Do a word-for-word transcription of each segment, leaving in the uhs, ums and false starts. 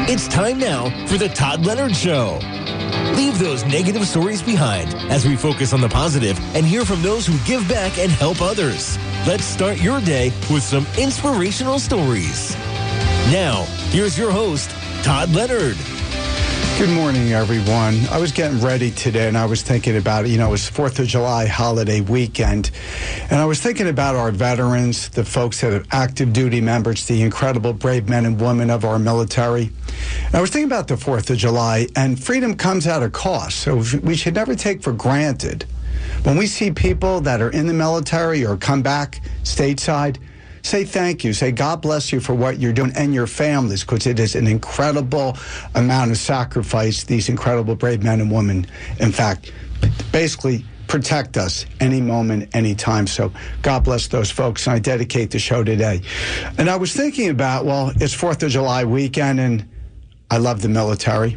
It's time now for the Todd Leonard Show. Leave those negative stories behind as we focus on the positive and hear from those who give back and help others. Let's start your day with some inspirational stories. Now, here's your host, Todd Leonard. Good morning, everyone. I was getting ready today, and I was thinking about, you know, it was fourth of July holiday weekend, and I was thinking about our veterans, the folks that are active duty members, the incredible brave men and women of our military. And I was thinking about the fourth of July, and freedom comes at a cost, so we should never take for granted. When we see people that are in the military or come back stateside, say thank you. Say God bless you for what you're doing and your families, because it is an incredible amount of sacrifice these incredible brave men and women, in fact, basically protect us any moment, any time. So God bless those folks, and I dedicate the show today. And I was thinking about, well, it's fourth of July weekend, and I love the military.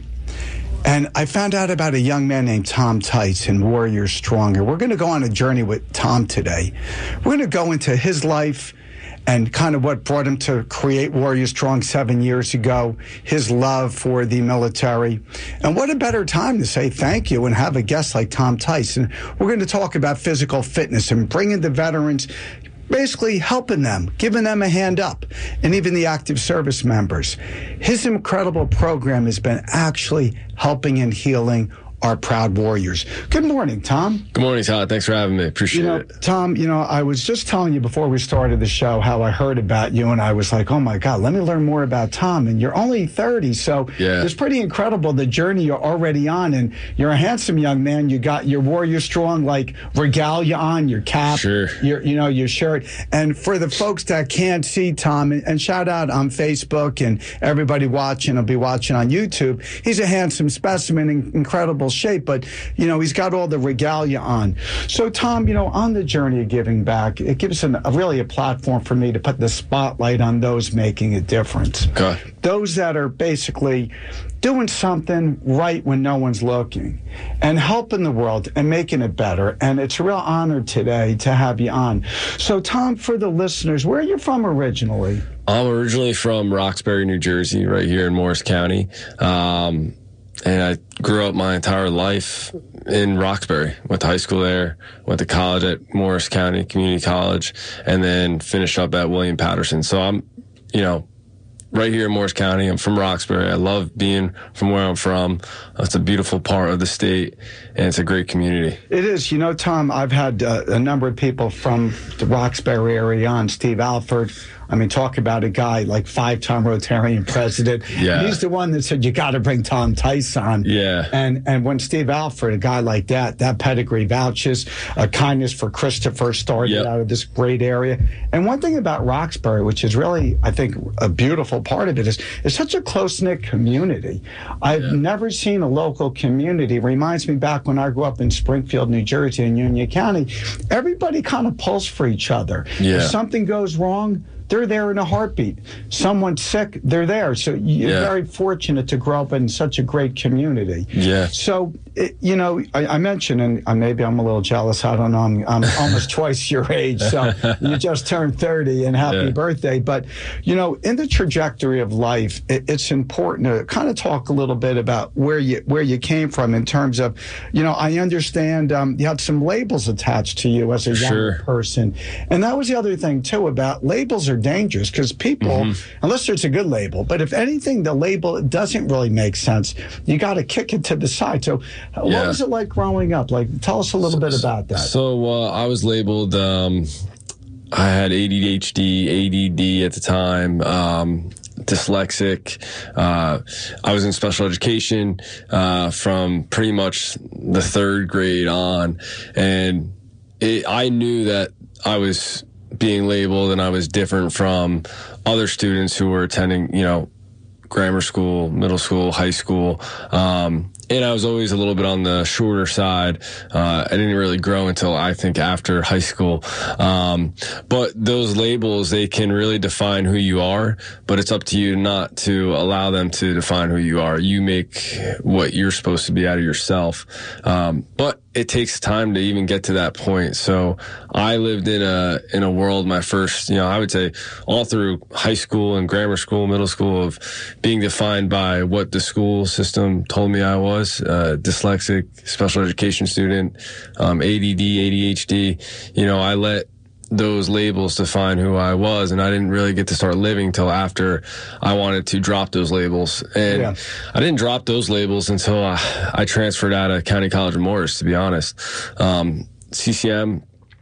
And I found out about a young man named Tom Tice in Warriors Stronger. We're going to go on a journey with Tom today. We're going to go into his life and kind of what brought him to create Warriors Strong seven years ago, his love for the military. And what a better time to say thank you and have a guest like Tom Tice. And we're going to talk about physical fitness and bringing the veterans, basically helping them, giving them a hand up, and even the active service members. His incredible program has been actually helping and healing our proud warriors. Good morning, Tom. Good morning, Todd. Thanks for having me. Appreciate you know, it. Tom, you know, I was just telling you before we started the show how I heard about you, and I was like, oh my God, let me learn more about Tom. And you're only thirty, so yeah. It's pretty incredible the journey you're already on. And you're a handsome young man. You got your Warrior Strong like regalia on, your cap, sure. your, you know, your shirt. And for the folks that can't see Tom, and, and shout out on Facebook and everybody watching will be watching on YouTube. He's a handsome specimen in incredible shape, but you know, he's got all the regalia on. So Tom, you know, on the journey of giving back, it gives an, a really a platform for me to put the spotlight on those making a difference. Okay. Those that are basically doing something right when no one's looking and helping the world and making it better. And it's a real honor today to have you on. So Tom, for the listeners, where are you from originally? I'm originally from Roxbury, New Jersey, right here in Morris County. Um, and I grew up my entire life in Roxbury. Went to high school there, went to college at Morris County Community College, and then finished up at William Patterson. So I'm, you know, right here in Morris County. I'm from Roxbury. I love being from where I'm from. It's a beautiful part of the state, and it's a great community. It is. You know, Tom, I've had uh, a number of people from the Roxbury area on, Steve Alford. I mean, talk about a guy like five-time Rotarian president. Yeah. He's the one that said, you got to bring Tom Tice on. Yeah. And and when Steve Alford, a guy like that, that pedigree vouches, uh, kindness for Christopher started yep. out of this great area. And one thing about Roxbury, which is really, I think, a beautiful part of it, is it's such a close-knit community. I've yeah. never seen a local community. It reminds me back when I grew up in Springfield, New Jersey, in Union County. Everybody kind of pulls for each other. Yeah. If something goes wrong, they're there in a heartbeat. Someone's sick, they're there. So you're yeah. very fortunate to grow up in such a great community. Yeah. So, it, you know, I, I mentioned, and uh, maybe I'm a little jealous, I don't know, I'm, I'm almost twice your age, so you just turned thirty, and happy yeah. birthday. But, you know, in the trajectory of life, it, it's important to kind of talk a little bit about where you where you came from in terms of, you know, I understand um, you had some labels attached to you as a young sure. person. And that was the other thing, too, about labels are dangerous, because people, mm-hmm. unless it's a good label, but if anything, the label doesn't really make sense, you got to kick it to the side. So what yeah. was it like growing up? Like, tell us a little so, bit about that. So uh, I was labeled, um, I had A D H D, A D D at the time, um, dyslexic. Uh, I was in special education uh, from pretty much the third grade on. And it, I knew that I was being labeled and I was different from other students who were attending, you know, grammar school, middle school, high school. Um, and I was always a little bit on the shorter side. Uh, I didn't really grow until I think after high school. Um, but those labels, they can really define who you are, but it's up to you not to allow them to define who you are. You make what you're supposed to be out of yourself. Um, but it takes time to even get to that point. So I lived in a in a world my first, you know, I would say all through high school and grammar school, middle school, of being defined by what the school system told me I was, uh, dyslexic, special education student, um, A D D, A D H D. You know, I let those labels define who I was, and I didn't really get to start living till after I wanted to drop those labels. And yeah. I didn't drop those labels until I, I transferred out of County College of Morris, to be honest. Um, C C M,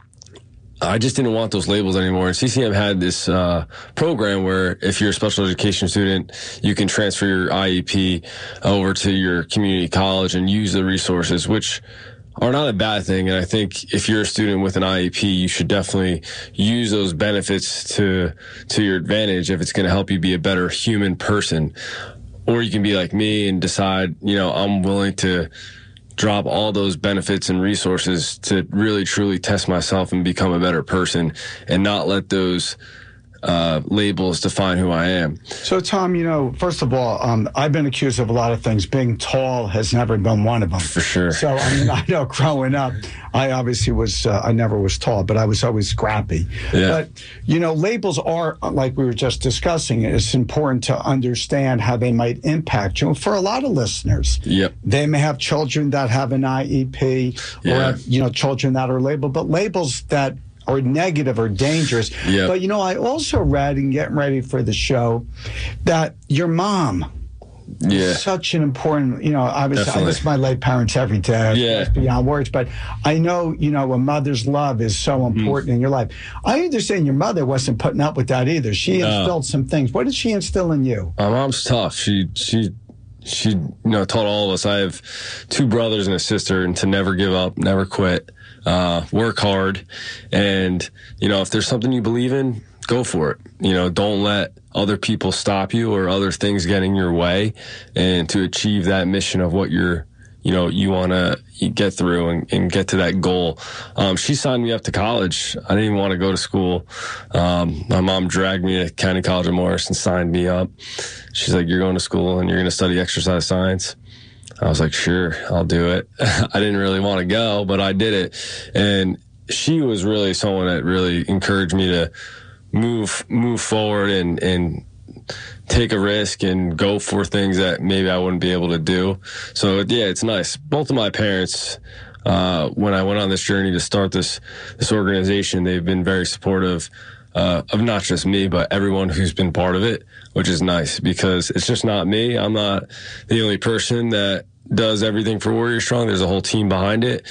I just didn't want those labels anymore. And C C M had this uh, program where if you're a special education student, you can transfer your I E P over to your community college and use the resources, which are not a bad thing. And I think if you're a student with an I E P, you should definitely use those benefits to to your advantage if it's going to help you be a better human person. Or you can be like me and decide, you know, I'm willing to drop all those benefits and resources to really truly test myself and become a better person, and not let those Uh, labels define who I am. So, Tom, you know, first of all, um, I've been accused of a lot of things. Being tall has never been one of them. For sure. So, I mean, I know growing up, I obviously was, uh, I never was tall, but I was always scrappy. Yeah. But, you know, labels are, like we were just discussing, it's important to understand how they might impact you. For a lot of listeners, yep. they may have children that have an I E P, yeah. or, have, you know, children that are labeled, but labels that or negative or dangerous. Yep. But, you know, I also read in getting ready for the show that your mom yeah. is such an important, you know, obviously Definitely. I miss my late parents every day. Yeah. It's beyond words. But I know, you know, a mother's love is so important mm. in your life. I understand your mother wasn't putting up with that either. She instilled no. some things. What did she instill in you? My mom's tough. She, she, she, you know, taught all of us. I have two brothers and a sister, and to never give up, never quit. Uh, work hard, and, you know, if there's something you believe in, go for it. You know, don't let other people stop you or other things get in your way, and to achieve that mission of what you're, you know, you want to get through and, and get to that goal. Um, she signed me up to college. I didn't even want to go to school. Um, my mom dragged me to County College of Morris and signed me up. She's like, you're going to school and you're going to study exercise science. I was like, sure, I'll do it. I didn't really want to go, but I did it. And she was really someone that really encouraged me to move move forward and, and take a risk and go for things that maybe I wouldn't be able to do. So, yeah, it's nice. Both of my parents, uh, when I went on this journey to start this this organization, they've been very supportive uh, of not just me, but everyone who's been part of it, which is nice because it's just not me. I'm not the only person that does everything for Warrior Strong. There's a whole team behind it,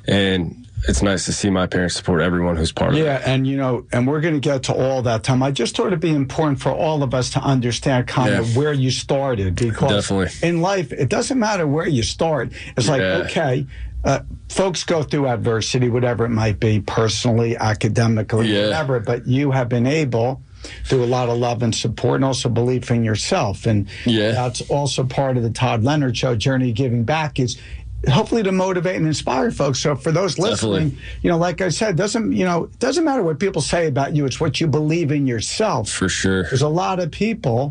and it's nice to see my parents support everyone who's part yeah, of it. Yeah, and, you know, and we're going to get to all that, Tom. I just thought it'd be important for all of us to understand kind yeah. of where you started, because Definitely. in life, it doesn't matter where you start. It's like, yeah. okay, uh, folks go through adversity, whatever it might be, personally, academically, yeah. whatever, but you have been able through a lot of love and support and also belief in yourself. And yeah. that's also part of the Todd Leonard Show, Journey Giving Back, is hopefully to motivate and inspire folks. So for those listening, Definitely. you know, like I said, doesn't, you know, it doesn't matter what people say about you. It's what you believe in yourself. For sure. There's a lot of people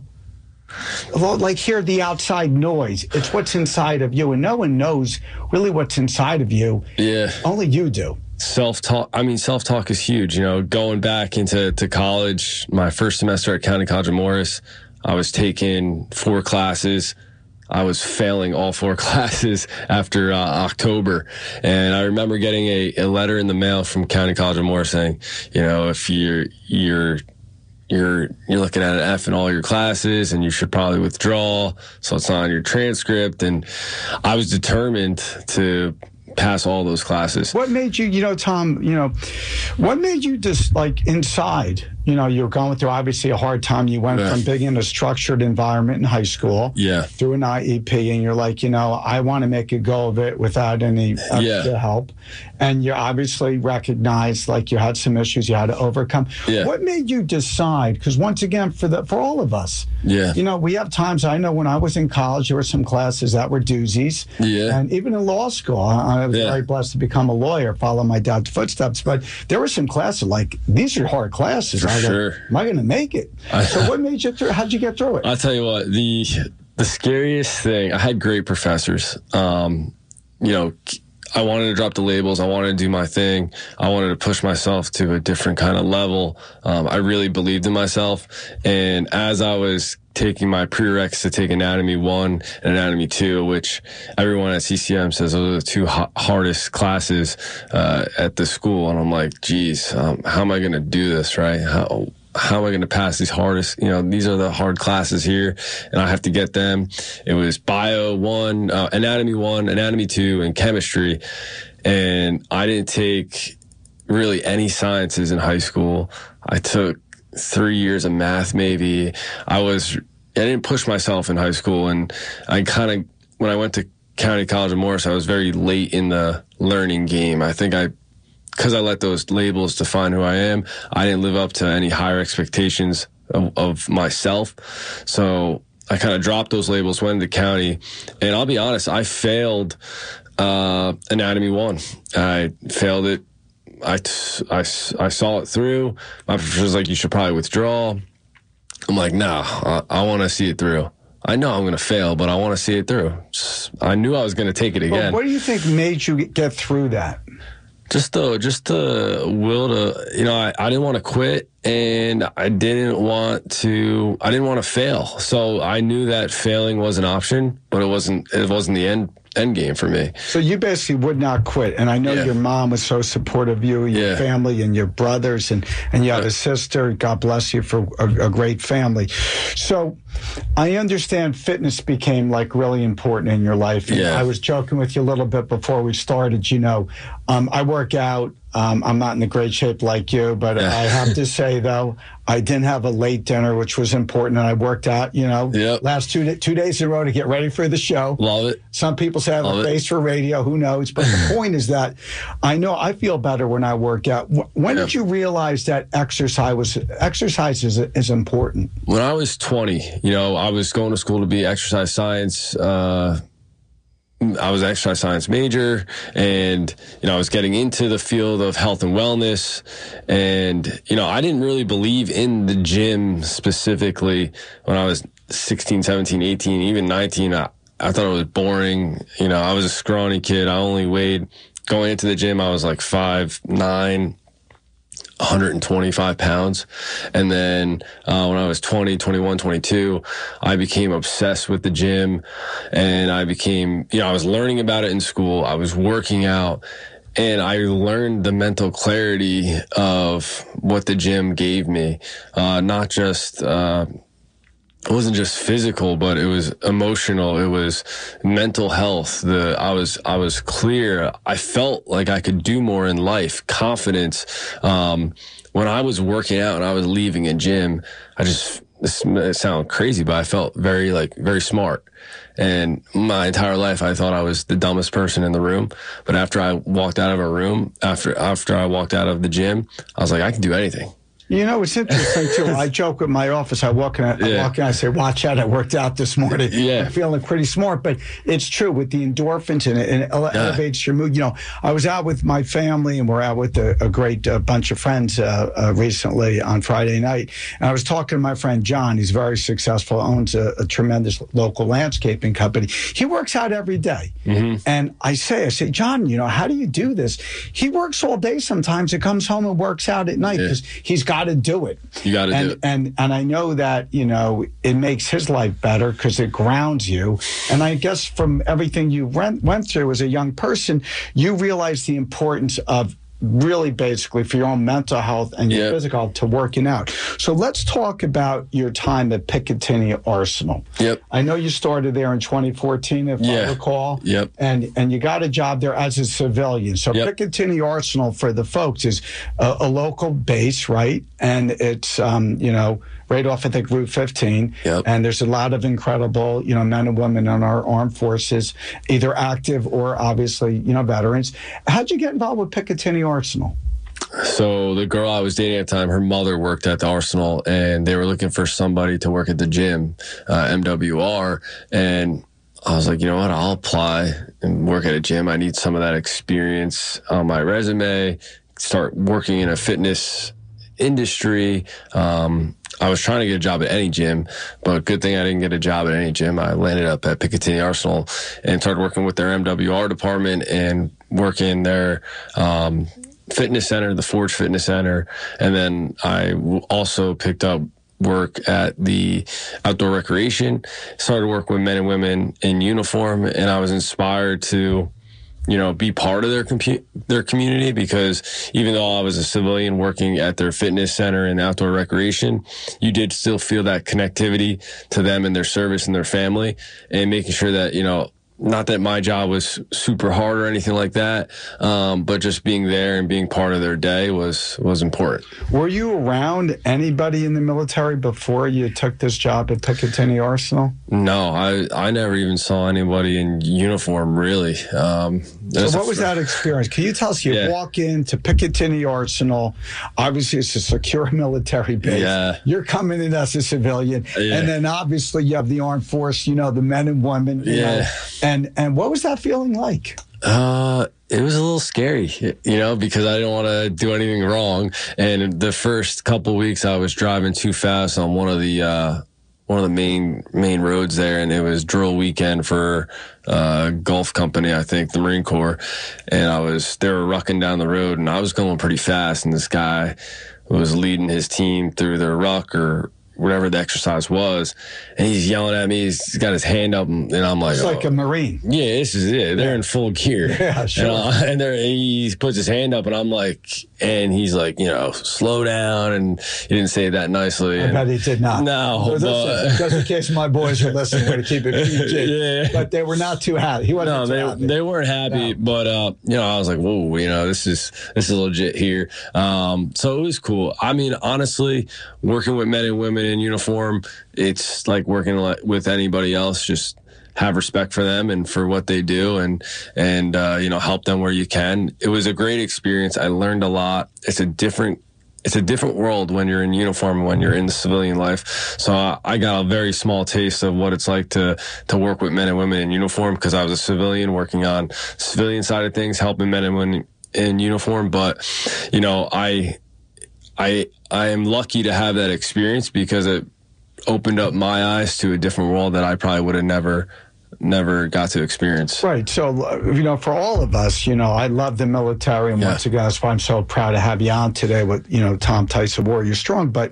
like hear the outside noise. It's what's inside of you. And no one knows really what's inside of you. Yeah. Only you do. Self-talk, I mean, self-talk is huge. You know, going back into to college, my first semester at County College of Morris, I was taking four classes. I was failing all four classes after uh, October. And I remember getting a, a letter in the mail from County College of Morris saying, you know, if you're, you're, you're, you're looking at an F in all your classes and you should probably withdraw, so it's not on your transcript. And I was determined to pass all those classes. What made you, you know, Tom, you know, what made you just like inside, you know, you're going through obviously a hard time. You went yeah. from being in a structured environment in high school yeah. through an I E P, and you're like, you know, I want to make a go of it without any extra yeah. help. And you obviously recognized like you had some issues you had to overcome. Yeah. What made you decide? Because once again, for the for all of us, yeah. you know, we have times, I know when I was in college, there were some classes that were doozies. Yeah. And even in law school, I, I was yeah. very blessed to become a lawyer, follow my dad's footsteps. But there were some classes like, these are hard classes. For I was sure. like, am I going to make it? So what made you through? How'd you get through it? I'll tell you what, the the scariest thing, I had great professors. Um, you know, I wanted to drop the labels. I wanted to do my thing. I wanted to push myself to a different kind of level. Um, I really believed in myself. And as I was taking my prereqs to take Anatomy one and Anatomy two, which everyone at C C M says those are the two ha- hardest classes uh, at the school. And I'm like, geez, um, how am I going to do this, right? How how am I going to pass these hardest, you know, these are the hard classes here, and I have to get them. It was bio one, uh, anatomy one, anatomy two, and chemistry. And I didn't take really any sciences in high school. I took three years of math, maybe. I was, I didn't push myself in high school. And I kind of, when I went to County College of Morris, I was very late in the learning game. I think I, because I let those labels define who I am, I didn't live up to any higher expectations of, of myself. So I kind of dropped those labels, went into county, and I'll be honest, I failed uh, Anatomy one. I failed it. I, I, I saw it through. My professor was like, you should probably withdraw. I'm like, nah, I, I want to see it through. I know I'm going to fail, but I want to see it through. I knew I was going to take it again. Well, what do you think made you get through that? Just the, just the will to, you know, I, I didn't want to quit, and I didn't want to, I didn't want to fail. So I knew that failing was an option, but it wasn't, it wasn't the end, end game for me. So you basically would not quit. And I know Yeah. your mom was so supportive of you, your Yeah. family, and your brothers, and, and you have a sister. God bless you for a, a great family. So I understand fitness became like really important in your life. And Yeah. I was joking with you a little bit before we started. You know, um, I work out. Um, I'm not in the great shape like you, but Yeah. I have to say, though, I didn't have a late dinner, which was important. And I worked out, you know, Yep. last two, two days in a row to get ready for the show. Love it. Some people say I have Love a it. face for radio. Who knows? But the point is that I know I feel better when I work out. Wh- When Yeah. did you realize that exercise was exercise is, is important? When I was twenty, you know, I was going to school to be exercise science. Uh, I was an exercise science major, and, you know, I was getting into the field of health and wellness. And, you know, I didn't really believe in the gym specifically when I was sixteen, seventeen, eighteen, even nineteen. I, I thought it was boring. You know, I was a scrawny kid. I only weighed, going into the gym, I was like five nine. one hundred twenty-five pounds. And then uh, when I was twenty, twenty-one, twenty-two, I became obsessed with the gym, and I became, you know, I was learning about it in school. I was working out, and I learned the mental clarity of what the gym gave me. Uh, not just, uh, it wasn't just physical, but it was emotional. It was mental health. The I was I was clear. I felt like I could do more in life. Confidence. Um, when I was working out and I was leaving a gym, I just, this it sounds crazy, but I felt very like very smart. And my entire life, I thought I was the dumbest person in the room. But after I walked out of a room, after after I walked out of the gym, I was like, I can do anything. You know, it's interesting, too. I joke with my office. I walk in, I Yeah. walk in, I say, watch out, I worked out this morning. Yeah. I'm feeling pretty smart. But it's true with the endorphins, and it, and it ele- Yeah. elevates your mood. You know, I was out with my family, and we're out with a, a great uh, bunch of friends uh, uh, recently on Friday night. And I was talking to my friend John. He's very successful, owns a, a tremendous local landscaping company. He works out every day. Mm-hmm. And I say, I say, John, you know, how do you do this? He works all day sometimes. He comes home and works out at night Yeah. because he's got to do it. You got to and, do it. And and I know that, you know, it makes his life better because it grounds you. And I guess from everything you went, went through as a young person, you realize the importance of really basically for your own mental health and your Yep. physical health to working out. So let's talk about your time at Picatinny Arsenal. Yep. I know you started there in twenty fourteen, if I Yeah. recall. Yep. And and you got a job there as a civilian. So Yep. Picatinny Arsenal, for the folks, is a, a local base, right? And it's, um, you know, right off, I think, Route fifteen. Yep. And there's a lot of incredible, you know, men and women in our armed forces, either active or obviously, you know, veterans. How'd you get involved with Picatinny Arsenal? So the girl I was dating at the time, her mother worked at the Arsenal, and they were looking for somebody to work at the gym, uh, M W R. And I was like, you know what, I'll apply and work at a gym. I need some of that experience on my resume, start working in a fitness industry. Um, I was trying to get a job at any gym, but good thing I didn't get a job at any gym. I landed up at Picatinny Arsenal and started working with their M W R department and working their um, fitness center, the Forge Fitness Center. And then I also picked up work at the outdoor recreation, started work with men and women in uniform, and I was inspired to, you know, be part of their compu- their community, because even though I was a civilian working at their fitness center and outdoor recreation, you did still feel that connectivity to them and their service and their family, and making sure that, you know, not that my job was super hard or anything like that, um, but just being there and being part of their day was was important. Were you around anybody in the military before you took this job at Picatinny Arsenal? No, I I never even saw anybody in uniform, really. Um, so what was that experience? Can you tell us, you yeah. walk into Picatinny Arsenal, obviously it's a secure military base. Yeah. You're coming in as a civilian, yeah. and then obviously you have the armed force, you know, the men and women. You yeah. know, And and what was that feeling like? Uh, it was a little scary, you know, because I didn't want to do anything wrong. And the first couple of weeks, I was driving too fast on one of the uh, one of the main main roads there, and it was drill weekend for uh, Gulf Company, I think, the Marine Corps. And I was they were rucking down the road, and I was going pretty fast, and this guy was leading his team through their ruck or whatever the exercise was, and he's yelling at me. He's got his hand up, and I'm like, it's oh. like a Marine. Yeah, this is it. They're yeah. in full gear. Yeah, sure. And, uh, and, there, and he puts his hand up, and I'm like, and he's like, you know, slow down. And he didn't say it that nicely. I and, bet he did not. No, but, just in case my boys are listening, we're to keep it P G. Yeah. But they were not too happy. He wasn't no, too they happy. they weren't happy. No. But uh, you know, I was like, whoa, you know, this is this is legit here. Um, so it was cool. I mean, honestly, working with men and women in uniform, it's like working with anybody else. Just have respect for them and for what they do, and and uh, you know, help them where you can. It was a great experience. I learned a lot. It's a different it's a different world when you're in uniform and when you're in the civilian life. So I, I got a very small taste of what it's like to to work with men and women in uniform, because I was a civilian working on civilian side of things, helping men and women in uniform. But you know, I I I am lucky to have that experience, because it opened up my eyes to a different world that I probably would have never, never got to experience. Right. So, you know, for all of us, you know, I love the military. And yeah. once again, that's why I'm so proud to have you on today with, you know, Tom Tyson, Warrior Strong. But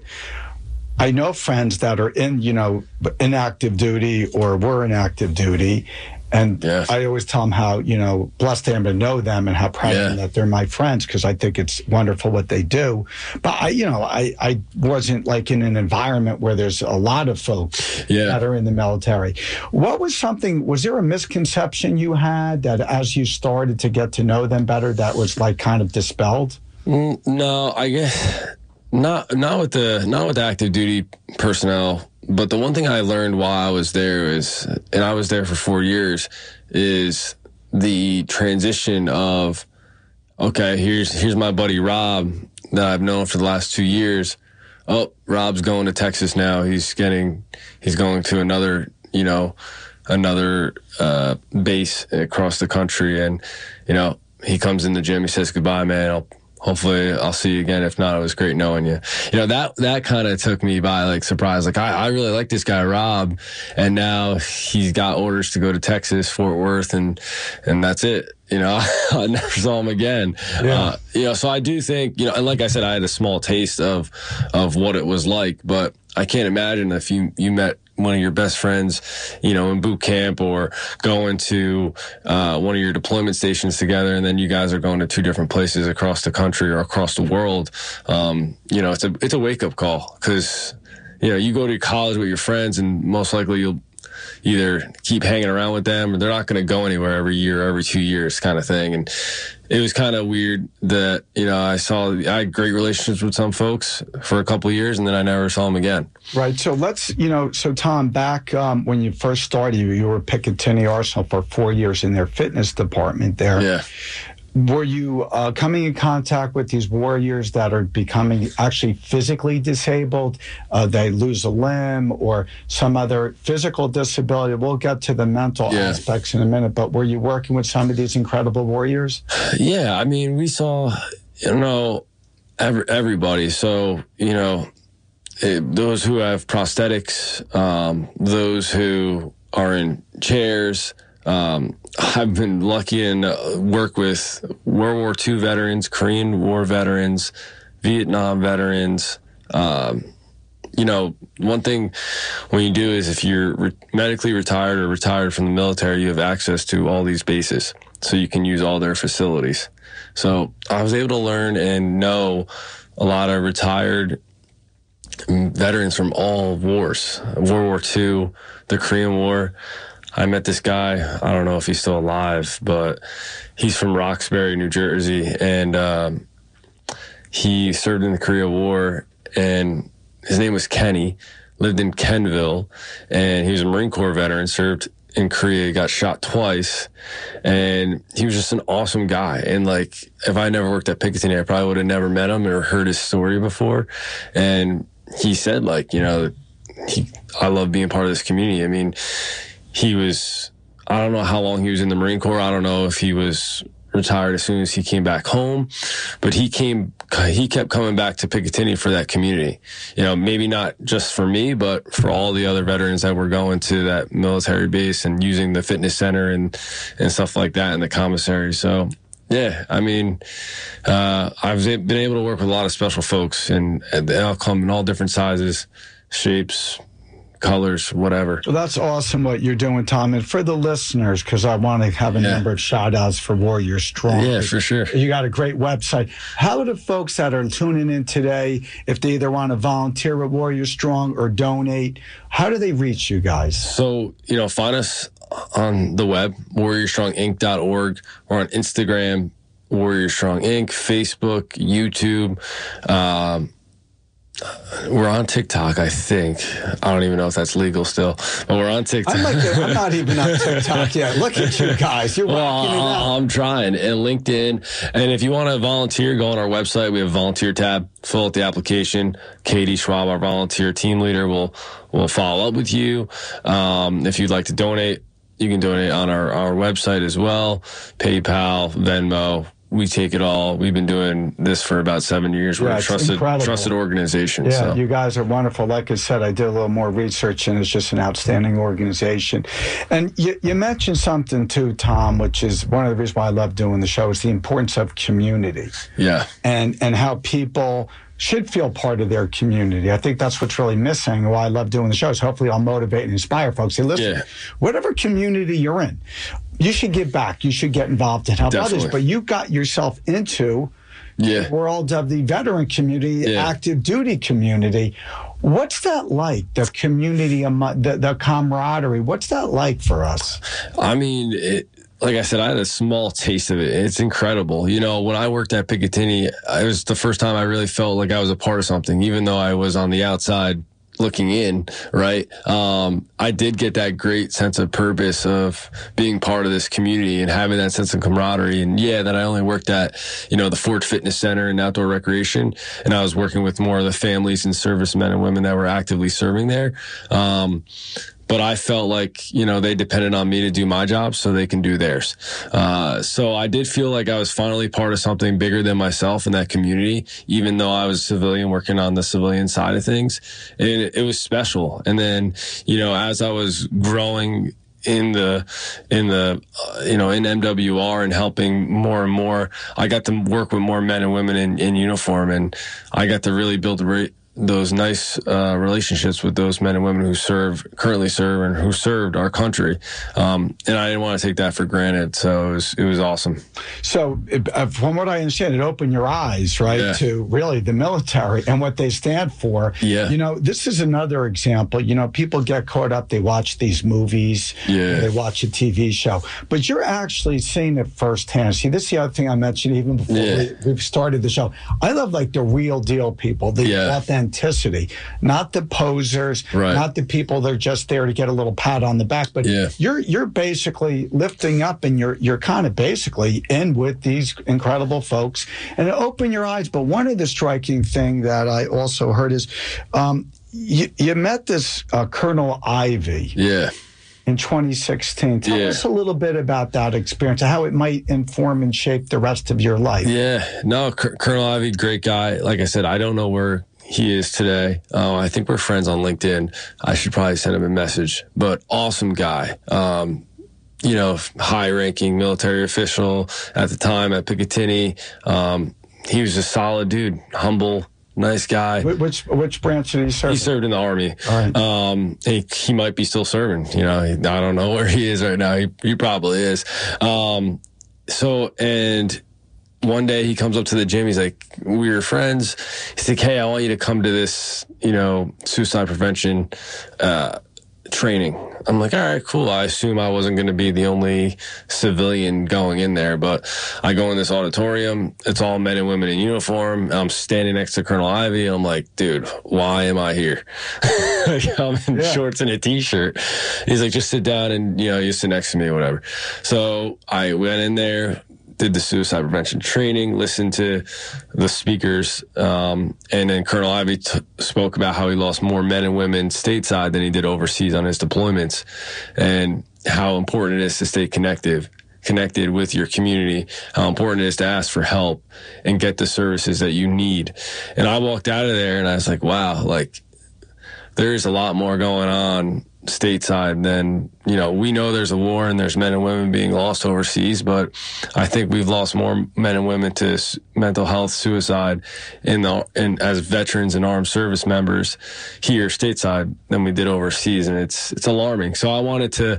I know friends that are in, you know, in active duty or were in active duty. And yeah. I always tell them how, you know, blessed I am to know them and how proud I am that they're my friends, because I think it's wonderful what they do. But, I, you know, I, I wasn't like in an environment where there's a lot of folks yeah. that are in the military. What was something, was there a misconception you had that as you started to get to know them better, that was like kind of dispelled? Mm, no, I guess not, not with the, not with the active duty personnel. But the one thing I learned while I was there is, and I was there for four years, is the transition of, okay, here's here's my buddy Rob that I've known for the last two years. Oh, Rob's going to Texas now. He's getting, he's going to another, you know, another uh, base across the country, and you know, he comes in the gym. He says goodbye, man. I'll, Hopefully I'll see you again. If not, it was great knowing you. You know, that, that kind of took me by like surprise. Like I, I really like this guy, Rob. And now he's got orders to go to Texas, Fort Worth, and, and that's it. You know, I never saw him again. Yeah. Uh, you know, so I do think, you know, and like I said, I had a small taste of, of what it was like, but I can't imagine if you, you met one of your best friends, you know, in boot camp, or going to uh, one of your deployment stations together, and then you guys are going to two different places across the country or across the world. Um, you know, it's a it's a wake up call, because you know, you go to college with your friends, and most likely you'll either keep hanging around with them, or they're not going to go anywhere every year, every two years, kind of thing. And it was kind of weird that, you know, I saw, I had great relationships with some folks for a couple of years, and then I never saw them again. Right. So let's, you know, so Tom, back um, when you first started, you, you were at Picatinny Arsenal for four years in their fitness department there. Yeah. Were you uh, coming in contact with these warriors that are becoming actually physically disabled? Uh, they lose a limb or some other physical disability. We'll get to the mental yeah. aspects in a minute, but were you working with some of these incredible warriors? Yeah, I mean, we saw, you know, every, everybody. So, you know, it, those who have prosthetics, um, those who are in chairs. Um, I've been lucky and uh, work with World War Two veterans, Korean War veterans, Vietnam veterans. Um, you know, one thing when you do is if you're re- medically retired or retired from the military, you have access to all these bases, so you can use all their facilities. So I was able to learn and know a lot of retired veterans from all wars, World War Two, the Korean War. I met this guy, I don't know if he's still alive, but he's from Roxbury, New Jersey, and um, he served in the Korea War, and his name was Kenny, lived in Kenville, and he was a Marine Corps veteran, served in Korea, got shot twice, and he was just an awesome guy. And like, if I never worked at Picatinny, I probably would have never met him or heard his story before. And he said, like, you know, he, I love being part of this community. I mean, he was, I don't know how long he was in the Marine Corps. I don't know if he was retired as soon as he came back home, but he came, he kept coming back to Picatinny for that community. You know, maybe not just for me, but for all the other veterans that were going to that military base and using the fitness center and, and stuff like that in the commissary. So, yeah, I mean, uh, I've been able to work with a lot of special folks, and, and they all come in all different sizes, shapes, colors, whatever. Well, that's awesome what you're doing, Tom. And for the listeners, because I want to have a yeah. number of shout outs for Warrior Strong. Yeah, for sure. You got a great website. How do folks that are tuning in today, if they either want to volunteer at Warrior Strong or donate, how do they reach you guys? So, you know, find us on the web, warrior strong inc dot org, or on Instagram, Warrior Strong Incorporated, Facebook, YouTube. Um, We're on TikTok, I think. I don't even know if that's legal still, but we're on TikTok. I'm, like, I'm not even on TikTok yet. Look at you guys. You're well, rocking it out. I'm trying. And LinkedIn. And if you want to volunteer, go on our website. We have a volunteer tab. Fill out the application. Katie Schwab, our volunteer team leader, will will follow up with you. Um, if you'd like to donate, you can donate on our, our website as well. PayPal, Venmo. We take it all. We've been doing this for about seven years. We're yeah, a trusted, incredible. trusted organization. Yeah, so. You guys are wonderful. Like I said, I did a little more research, and it's just an outstanding organization. And you, you mentioned something, too, Tom, which is one of the reasons why I love doing the show, is the importance of community. Yeah. And, and how people should feel part of their community. I think that's what's really missing. Why I love doing the shows. Hopefully I'll motivate and inspire folks. Say, listen, yeah. whatever community you're in, you should give back. You should get involved and help Definitely. others. But you got yourself into yeah. the world of the veteran community, yeah. active duty community. What's that like, the community, the, the camaraderie? What's that like for us? I mean, it, like I said, I had a small taste of it. It's incredible. You know, when I worked at Picatinny, it was the first time I really felt like I was a part of something, even though I was on the outside looking in, right? Um, I did get that great sense of purpose of being part of this community and having that sense of camaraderie. And yeah, that I only worked at, you know, the Ford Fitness Center and outdoor recreation. And I was working with more of the families and servicemen and women that were actively serving there. Um, But I felt like, you know, they depended on me to do my job so they can do theirs. Uh, so I did feel like I was finally part of something bigger than myself in that community, even though I was a civilian working on the civilian side of things. And it, it was special. And then, you know, as I was growing in the, in the, uh, you know, in M W R and helping more and more, I got to work with more men and women in, in uniform. And I got to really build a re- those nice uh, relationships with those men and women who serve, currently serve, and who served our country. Um, and I didn't want to take that for granted. So it was, it was awesome. So uh, from what I understand, it opened your eyes, right, yeah. to really the military and what they stand for. Yeah. You know, this is another example. You know, people get caught up. They watch these movies. Yeah. They watch a T V show. But you're actually seeing it firsthand. See, this is the other thing I mentioned even before yeah. we, we started the show. I love, like, the real deal people, the yeah. authentic authenticity, not the posers, right. not the people that are just there to get a little pat on the back, but yeah. you're you're basically lifting up, and you're you're kind of basically in with these incredible folks, and it opened your eyes. But one of the striking thing that I also heard is um, you, you met this uh, Colonel Ivy. Yeah. in twenty sixteen. Tell Yeah. us a little bit about that experience, how it might inform and shape the rest of your life. Yeah, no, C- Colonel Ivy, great guy. Like I said, I don't know where he is today. Uh, I think we're friends on LinkedIn. I should probably send him a message, but awesome guy. Um, you know, high-ranking military official at the time at Picatinny. Um, he was a solid dude, humble, nice guy. Wh- Which which branch did he serve? He served in the Army. All right. Um, he, he might be still serving. You know, he, I don't know where he is right now. He, he probably is. Um, so, and one day he comes up to the gym. He's like, we were friends. He's like, hey, I want you to come to this, you know, suicide prevention uh, training. I'm like, all right, cool. I assume I wasn't going to be the only civilian going in there, but I go in this auditorium. It's all men and women in uniform. I'm standing next to Colonel Ivy. And I'm like, dude, why am I here? Like, I'm in Yeah. shorts and a t-shirt. He's like, just sit down and, you know, you sit next to me or whatever. So I went in there, did the suicide prevention training, listened to the speakers, um, and then Colonel Ivy t- spoke about how he lost more men and women stateside than he did overseas on his deployments, and how important it is to stay connected, connected with your community, how important it is to ask for help and get the services that you need. And I walked out of there and I was like, wow, like there's a lot more going on stateside than, you know, we know there's a war and there's men and women being lost overseas, but I think we've lost more men and women to s- mental health, suicide in the, in, as veterans and armed service members here stateside than we did overseas. And it's, it's alarming. So I wanted to,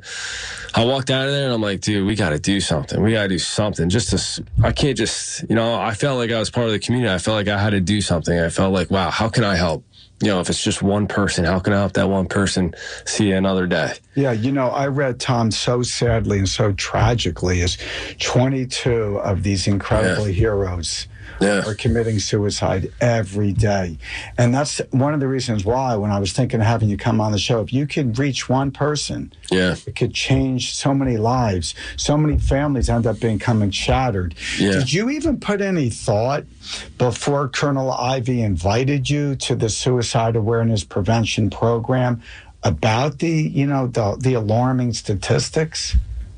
I walked out of there and I'm like, dude, we got to do something. We got to do something just to, s- I can't just, you know, I felt like I was part of the community. I felt like I had to do something. I felt like, wow, how can I help? You know, if it's just one person, how can I help that one person see another day? Yeah, you know, I read, Tom, so sadly and so tragically is twenty-two of these incredible Yeah. heroes Yeah. are committing suicide every day. And that's one of the reasons why, when I was thinking of having you come on the show, if you could reach one person, Yeah. it could change so many lives. So many families end up becoming shattered. Yeah. Did you even put any thought before Colonel Ivy invited you to the suicide awareness prevention program about the, you know, the, the alarming statistics?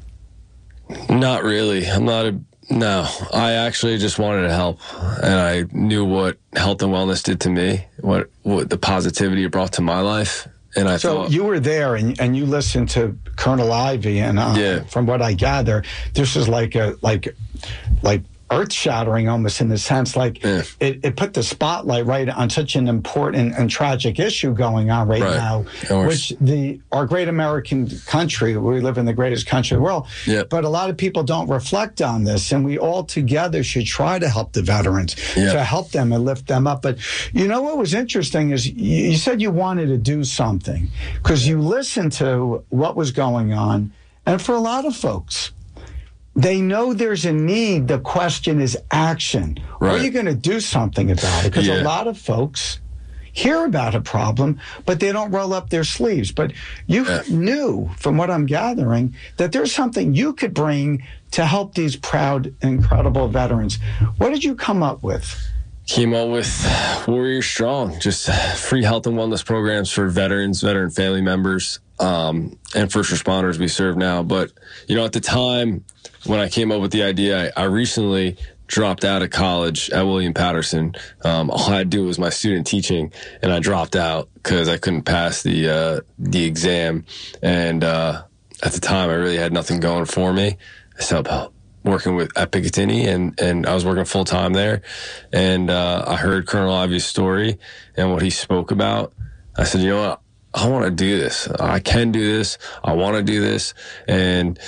Not really. I'm not a, no, I actually just wanted to help. And I knew what health and wellness did to me, what, what the positivity it brought to my life. And I So thought, you were there and, and you listened to Colonel Ivy, and uh, Yeah. from what I gather, this is like a, like, like, earth-shattering almost, in the sense like Yeah. it, it put the spotlight right on such an important and tragic issue going on right, Right. now, Of course. which the our great American country, we live in the greatest country in the world, Yeah. but a lot of people don't reflect on this, and we all together should try to help the veterans, Yeah. to help them and lift them up. But you know what was interesting is you, you said you wanted to do something because you listened to what was going on, and for a lot of folks, they know there's a need. The question is action. Are Right. you going to do something about it? Because Yeah. a lot of folks hear about a problem, but they don't roll up their sleeves. But you Yeah. knew, from what I'm gathering, that there's something you could bring to help these proud, incredible veterans. What did you come up with? came up with Warrior Strong, just free health and wellness programs for veterans, veteran family members, um, and first responders we serve now. But, you know, at the time when I came up with the idea, I, I recently dropped out of college at William Patterson. Um, all I had to do was my student teaching, and I dropped out because I couldn't pass the, uh, the exam. And, uh, at the time I really had nothing going for me. So working with at Picatinny, and, and I was working full time there. And, uh, I heard Colonel Ivy's story and what he spoke about. I said, you know what? I want to do this. I can do this. I want to do this. And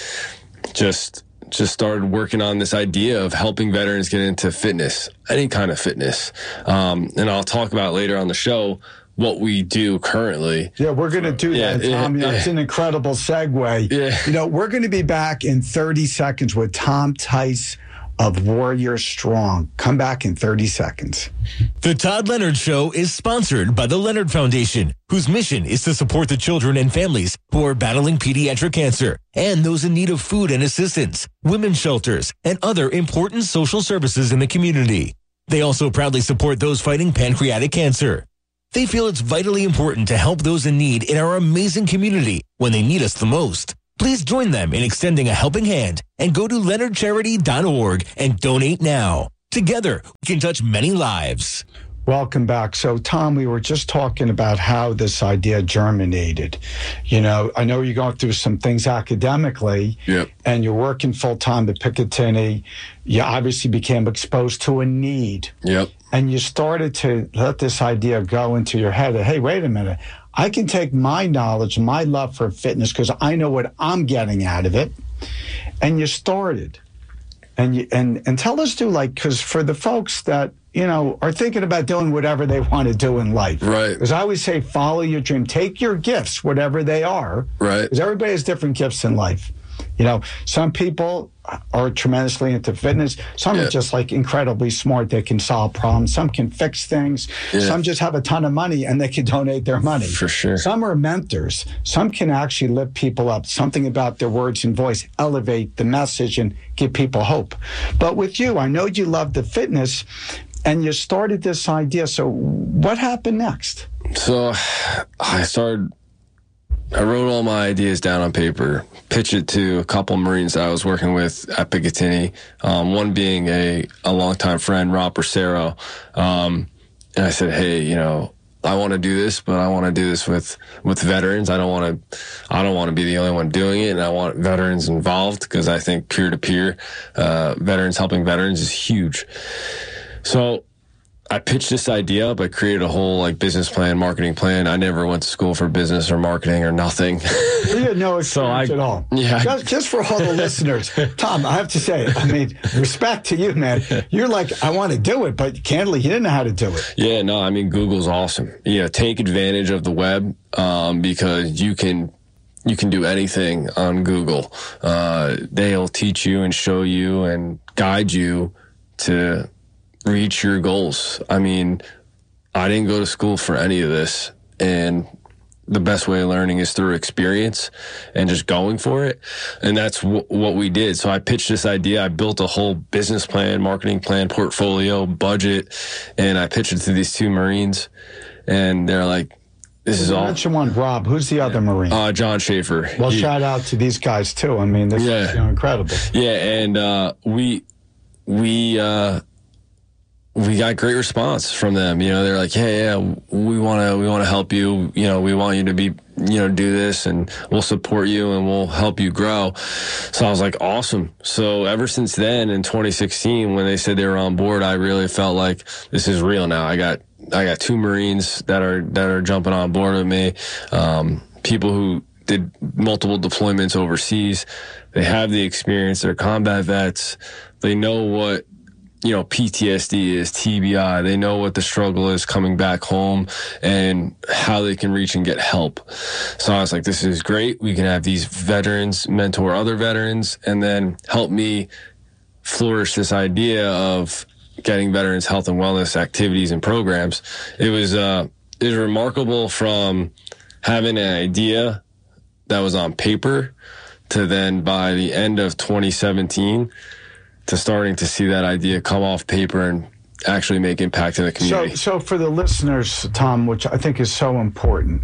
just, just started working on this idea of helping veterans get into fitness, any kind of fitness. Um, and I'll talk about later on the show what we do currently. Yeah, we're going to do Yeah, that, Tom. yeah, You know, yeah. It's an incredible segue. Yeah. You know, we're going to be back in thirty seconds with Tom Tice of Warrior Strong. Come back in thirty seconds. The Todd Leonard Show is sponsored by the Leonard Foundation, whose mission is to support the children and families who are battling pediatric cancer and those in need of food and assistance, women's shelters, and other important social services in the community. They also proudly support those fighting pancreatic cancer. They feel it's vitally important to help those in need in our amazing community when they need us the most. Please join them in extending a helping hand and go to leonard charity dot org and donate now. Together, we can touch many lives. Welcome back. So, Tom, we were just talking about how this idea germinated. You know, I know you're going through some things academically, yep. and you're working full-time at Picatinny. You obviously became exposed to a need. Yep. And you started to let this idea go into your head. Hey, wait a minute. I can take my knowledge, my love for fitness, because I know what I'm getting out of it. And you started. And you, and and tell us, too, like, because for the folks that, you know, are thinking about doing whatever they want to do in life. Right. Because I always say, follow your dream. Take your gifts, whatever they are. Right. Because everybody has different gifts in life. You know, some people are tremendously into fitness. Some yeah. are just like incredibly smart. They can solve problems. Some can fix things. Yeah. Some just have a ton of money and they can donate their money. For sure. Some are mentors. Some can actually lift people up. Something about their words and voice, elevate the message and give people hope. But with you, I know you love the fitness and you started this idea. So what happened next? So I started... I wrote all my ideas down on paper, pitched it to a couple Marines that I was working with at Picatinny, um, one being a, a longtime friend, Rob Bracero. Um, and I said, hey, you know, I want to do this, but I want to do this with, with veterans. I don't want to, I don't want to be the only one doing it. And I want veterans involved because I think peer to peer, uh, veterans helping veterans is huge. So I pitched this idea up. I created a whole like business plan, marketing plan. I never went to school for business or marketing or nothing. You had no experience so I, at all. Yeah. Just, just for all the listeners, Tom, I have to say, I mean, respect to you, man. You're like, I want to do it, but candidly, you didn't know how to do it. Yeah, no, I mean, Google's awesome. You know, take advantage of the web um, because you can you can do anything on Google. Uh, they'll teach you and show you and guide you to reach your goals. I mean, I didn't go to school for any of this, and the best way of learning is through experience and just going for it. And that's w- what we did. So I pitched this idea. I built a whole business plan, marketing plan, portfolio, budget, and I pitched it to these two Marines, and they're like, this is you all. Mention one, Rob. Who's the other Marine? Uh, John Schaefer. Well, he, shout out to these guys too. I mean, this yeah. is you know, incredible. Yeah, and uh, we we uh, we got great response from them. You know, they're like, yeah, yeah, we want to we want to help you. You know, we want you to be, you know, do this, and we'll support you and we'll help you grow. So I was like, awesome. So ever since then, in twenty sixteen, when they said they were on board, I really felt like this is real now. I got I got two Marines that are that are jumping on board with me. Um, people who did multiple deployments overseas. They have the experience. They're combat vets. They know what, you know, P T S D is, T B I. They know what the struggle is coming back home and how they can reach and get help. So I was like, this is great. We can have these veterans mentor other veterans and then help me flourish this idea of getting veterans health and wellness activities and programs. It was, uh, it was remarkable from having an idea that was on paper to then by the end of twenty seventeen to starting to see that idea come off paper and actually make impact in the community. So, so for the listeners, Tom, which I think is so important,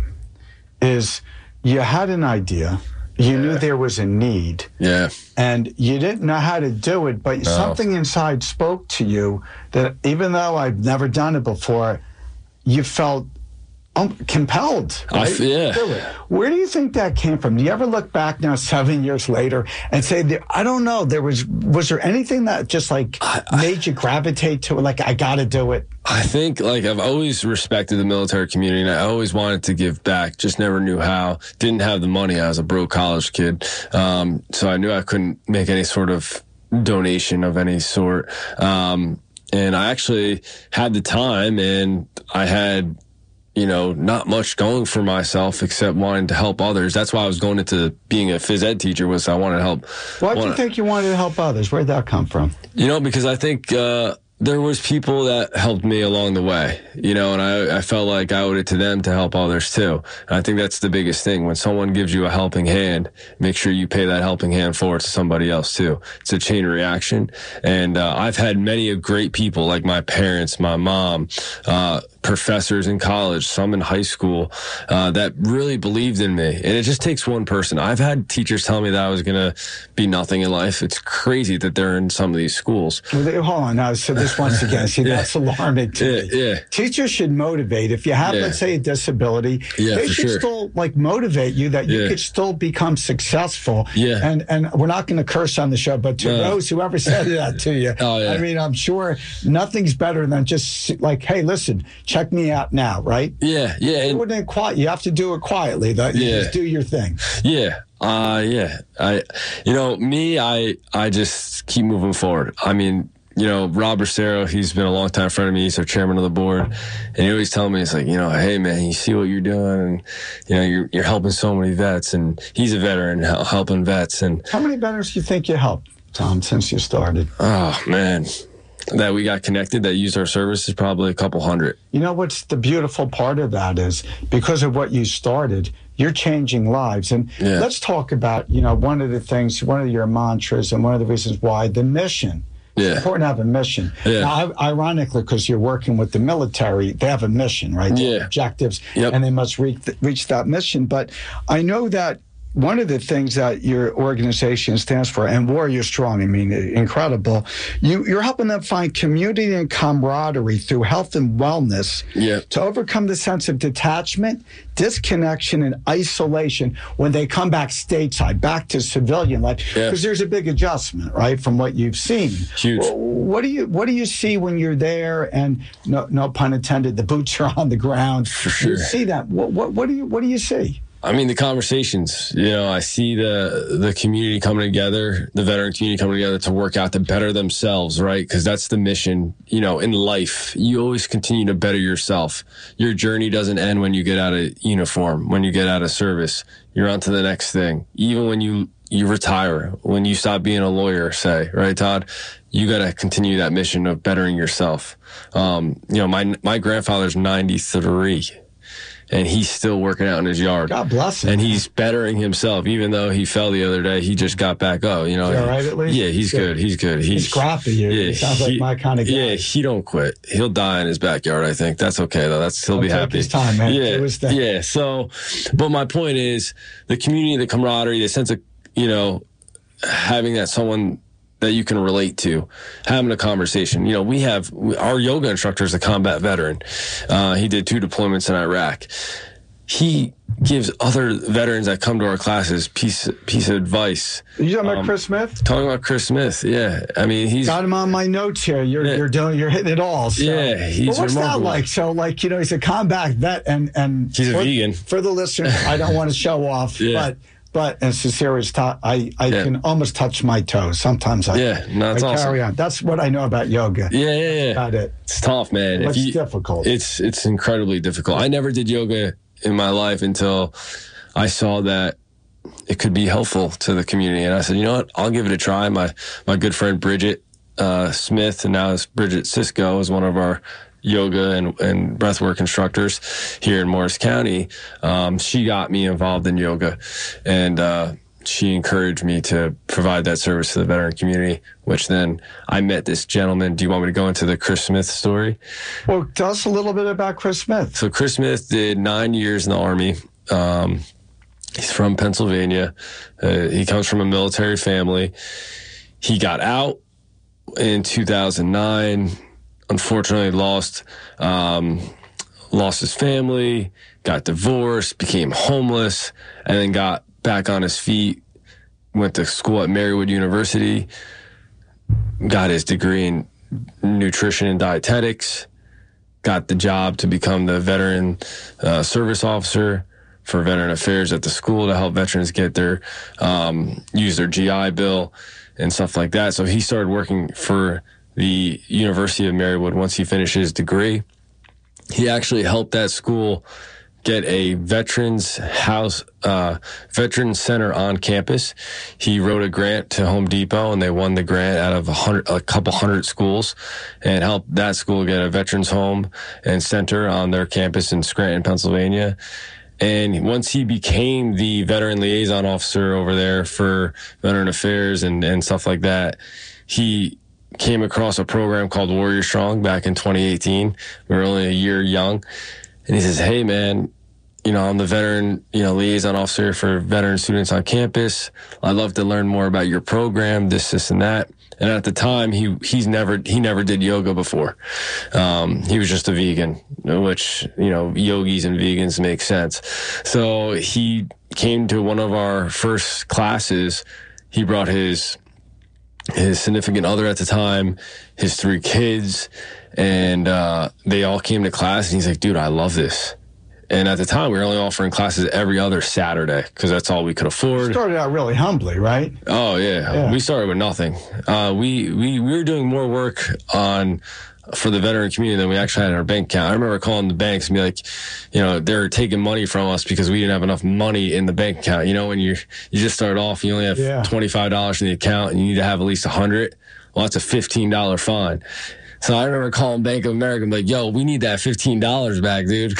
is you had an idea, you yeah. knew there was a need, yeah, and you didn't know how to do it, but no. something inside spoke to you that even though I've never done it before, you felt Um, compelled, right? I, yeah. Where do you think that came from? Do you ever look back now, seven years later, and say, "I don't know"? There was was there anything that just like I, made you gravitate to it? Like, I got to do it. I think like I've always respected the military community, and I always wanted to give back. Just never knew how. Didn't have the money. I was a broke college kid, um, so I knew I couldn't make any sort of donation of any sort. Um, and I actually had the time, and I had, you know, not much going for myself except wanting to help others. That's why I was going into being a phys ed teacher, was I wanted to help. Why do you think you wanted to help others? Where'd that come from? You know, because I think, uh, there was people that helped me along the way, you know, and I, I felt like I owed it to them to help others too. And I think that's the biggest thing. When someone gives you a helping hand, make sure you pay that helping hand forward to somebody else too. It's a chain reaction. And uh, I've had many of great people like my parents, my mom, uh, professors in college, some in high school, uh, that really believed in me. And it just takes one person. I've had teachers tell me that I was going to be nothing in life. It's crazy that they're in some of these schools. Well, they, hold on now. So this once again, see, yeah. that's alarming to yeah, me. Yeah. Teachers should motivate. If you have, yeah. let's say, a disability, yeah, they for should sure. still like motivate you that you yeah. could still become successful. Yeah. And and we're not going to curse on the show, but to no. those whoever said that to you, oh, yeah. I mean, I'm sure nothing's better than just like, hey, listen, check me out now, right? Yeah, yeah. And, it wouldn't quiet. You have to do it quietly. Though. You yeah. just do your thing. Yeah. Uh, yeah. I, you know, me, I, I just keep moving forward. I mean, you know, Rob Bracero, he's been a long time friend of me. He's our chairman of the board. And he always tells me, it's like, you know, hey, man, you see what you're doing. And, you know, you're, you're helping so many vets. And he's a veteran helping vets. And how many veterans do you think you helped, Tom, since you started? Oh, man. That we got connected, that used our services, probably a couple hundred. You know what's the beautiful part of that is because of what you started, you're changing lives. And yeah. let's talk about, you know, one of the things, one of your mantras and one of the reasons why, the mission. Yeah. It's important to have a mission. Yeah. Now, ironically, because you're working with the military, they have a mission, right? They have yeah. objectives, yep. and they must reach, reach that mission. But I know that one of the things that your organization stands for, and Warrior Strong, I mean, incredible, you, you're helping them find community and camaraderie through health and wellness yeah. to overcome the sense of detachment, disconnection, and isolation when they come back stateside, back to civilian life. Because yeah. there's a big adjustment, right, from what you've seen. Huge. What do you What do you see when you're there? And no, no pun intended, the boots are on the ground. For sure. You see that? What, what, what do you What do you see? I mean, the conversations, you know, I see the the community coming together, the veteran community coming together to work out to better themselves, right? Because that's the mission, you know, in life. You always continue to better yourself. Your journey doesn't end when you get out of uniform, when you get out of service. You're on to the next thing. Even when you, you retire, when you stop being a lawyer, say, right, Todd? You got to continue that mission of bettering yourself. Um, you know, my my grandfather's ninety-three. And he's still working out in his yard. God bless him. And he's bettering himself, even though he fell the other day. He just got back up. You know, is he all right at least? Yeah, he's good. good. He's good. He's, he's scrappy. Yeah, he sounds he, like my kind of guy. Yeah, he don't quit. He'll die in his backyard. I think that's okay though. That's he'll He'll be take happy. His time, man. Yeah, Do his thing. yeah. So, but my point is the community, the camaraderie, the sense of, you know, having that someone that you can relate to, having a conversation. You know, we have our yoga instructor is a combat veteran. Uh, he did two deployments in Iraq. He gives other veterans that come to our classes piece piece of advice. Are you talking um, about Chris Smith? Talking about Chris Smith, yeah. I mean, he's got him on my notes here. You're yeah. you're doing you're hitting it all. So. Yeah, he's well, what's remarkable. that like? So, like you know, he's a combat vet, and and he's a for, vegan. For the listeners, I don't want to show off, yeah. but. But as a serious talk, I, I yeah. can almost touch my toes. Sometimes I, yeah, no, that's I carry awesome. on. That's what I know about yoga. Yeah, yeah, yeah. Got it. It's tough, man. It's you, difficult. It's it's incredibly difficult. I never did yoga in my life until I saw that it could be helpful to the community. And I said, you know what? I'll give it a try. My my good friend Bridget uh, Smith, and now it's Bridget Cisco, is one of our yoga and, and breathwork instructors here in Morris County. Um, she got me involved in yoga, and uh, she encouraged me to provide that service to the veteran community, which then I met this gentleman. Do you want me to go into the Chris Smith story? Well, tell us a little bit about Chris Smith. So Chris Smith did nine years in the Army. Um, he's from Pennsylvania. Uh, he comes from a military family. He got out in two thousand nine. Unfortunately, lost um, lost his family, got divorced, became homeless, and then got back on his feet. Went to school at Marywood University, got his degree in nutrition and dietetics, got the job to become the veteran uh, service officer for Veteran Affairs at the school to help veterans get their um, use their G I Bill and stuff like that. So he started working for the University of Marywood once he finished his degree. He actually helped that school get a veterans house, uh, veterans center on campus. He wrote a grant to Home Depot, and they won the grant out of a hundred, a couple hundred schools, and helped that school get a veterans home and center on their campus in Scranton, Pennsylvania. And once he became the veteran liaison officer over there for veteran affairs and, and stuff like that, he came across a program called Warrior Strong back in twenty eighteen. We were only a year young. And he says, hey, man, you know, I'm the veteran, you know, liaison officer for veteran students on campus. I'd love to learn more about your program, this, this, and that. And at the time, he he's never he never did yoga before. Um, he was just a vegan, which, you know, yogis and vegans make sense. So he came to one of our first classes. He brought his his significant other at the time, his three kids, and uh, they all came to class. And he's like, dude, I love this. And at the time, we were only offering classes every other Saturday because that's all we could afford. Started out really humbly, right? Oh, yeah. yeah. We started with nothing. Uh, we, we, we were doing more work on for the veteran community than we actually had in our bank account. I remember calling the banks and be like, you know, they're taking money from us because we didn't have enough money in the bank account. You know, when you you just start off, you only have yeah. twenty-five dollars in the account and you need to have at least one hundred dollars. Well, that's a fifteen dollars fine. So I remember calling Bank of America and be like, yo, we need that fifteen dollars back, dude.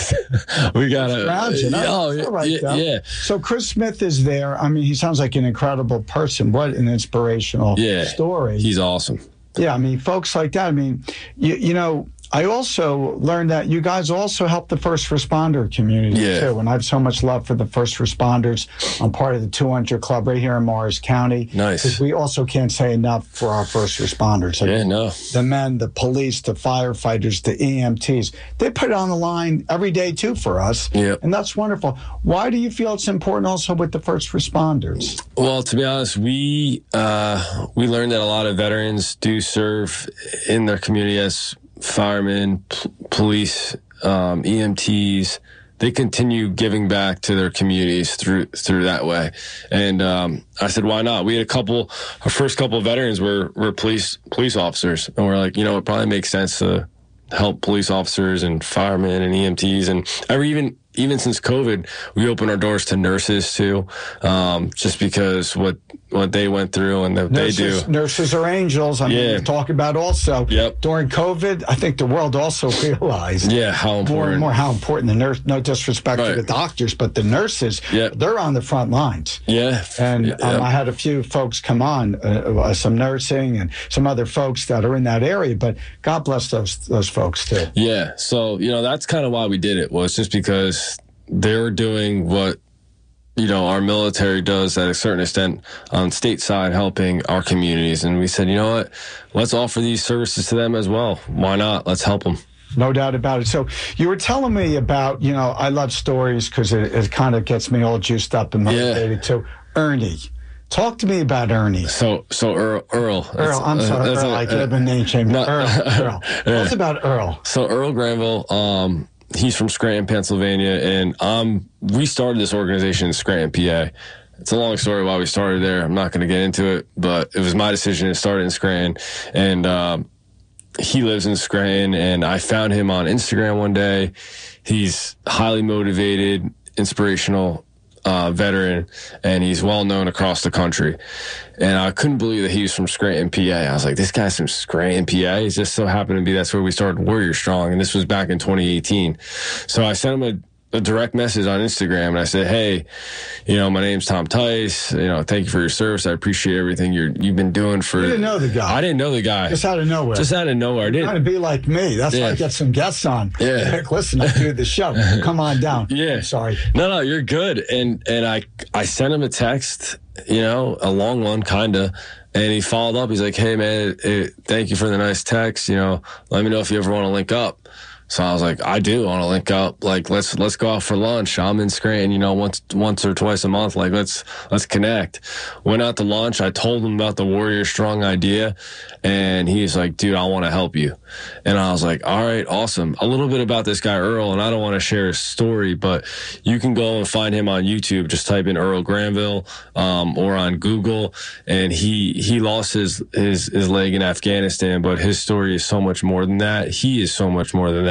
we got to. Oh, yeah, right, yeah, yeah. So Chris Smith is there. I mean, he sounds like an incredible person. What an inspirational yeah, story. He's awesome. Yeah, I mean, folks like that. I mean, you, you know, I also learned that you guys also help the first responder community, yeah. too. And I have so much love for the first responders. I'm part of the two hundred Club right here in Morris County. Nice. Because we also can't say enough for our first responders. Like yeah, no. The men, the police, the firefighters, the E M Ts. They put it on the line every day, too, for us. Yeah. And that's wonderful. Why do you feel it's important also with the first responders? Well, to be honest, we uh, we learned that a lot of veterans do serve in their community as firemen, p- police, um, E M Ts. They continue giving back to their communities through through that way. And um, I said, why not? We had a couple, our first couple of veterans were were police police officers, and we're like, you know, it probably makes sense to help police officers and firemen and E M Ts, and I even. Even since COVID, we opened our doors to nurses too, um, just because what what they went through and that nurses, they do. Nurses are angels. I mean, yeah. we talk about also yep. during COVID. I think the world also realized yeah how important more and more how important the nurse. No disrespect right. to the doctors, but the nurses. Yep. They're on the front lines. Yeah, and yep. um, I had a few folks come on, uh, uh, some nursing and some other folks that are in that area. But God bless those those folks too. Yeah, so you know that's kind of why we did it, was just because they're doing what, you know, our military does at a certain extent on stateside, helping our communities. And we said, you know what, let's offer these services to them as well. Why not? Let's help them. No doubt about it. So you were telling me about, you know, I love stories because it, it kind of gets me all juiced up and motivated yeah. too. Ernie. Talk to me about Ernie. So, so Earl. Earl, Earl I'm sorry, Earl. A, I could have been name changed. Earl. Earl. Tell us about Earl. So Earl Granville, um, he's from Scranton, Pennsylvania, and um, we started this organization in Scranton, P A. It's a long story why we started there. I'm not going to get into it, but it was my decision to start in Scranton. And um, he lives in Scranton, and I found him on Instagram one day. He's highly motivated, inspirational uh, veteran, and he's well known across the country. And I couldn't believe that he was from Scranton, P A. I was like, this guy's from Scranton, P A. He just so happened to be that's where we started Warrior Strong, and this was back in twenty eighteen. So I sent him a a direct message on Instagram, and I said, hey, you know, my name's Tom Tice. You know, thank you for your service. I apprate everything you're, you've been doing for... You didn't know the guy. I didn't know the guy. Just out of nowhere. Just out of nowhere. I didn't. Trying to be like me. That's yeah. why I get some guests on. Yeah. Heck, listen, I do the show. Come on down. Yeah. Sorry. No, no, you're good. And and I, I sent him a text, you know, a long one, kind of. And he followed up. He's like, hey, man, it, thank you for the nice text. You know, let me know if you ever want to link up. So I was like, I do want to link up. Like, let's let's go out for lunch. I'm in Scranton, you know, once once or twice a month. Like, let's let's connect. Went out to lunch. I told him about the Warrior Strong idea, and he's like, dude, I want to help you. And I was like, all right, awesome. A little bit about this guy Earl, and I don't want to share his story, but you can go and find him on YouTube. Just type in Earl Granville, um, or on Google. And he he lost his his his leg in Afghanistan, but his story is so much more than that. He is so much more than that.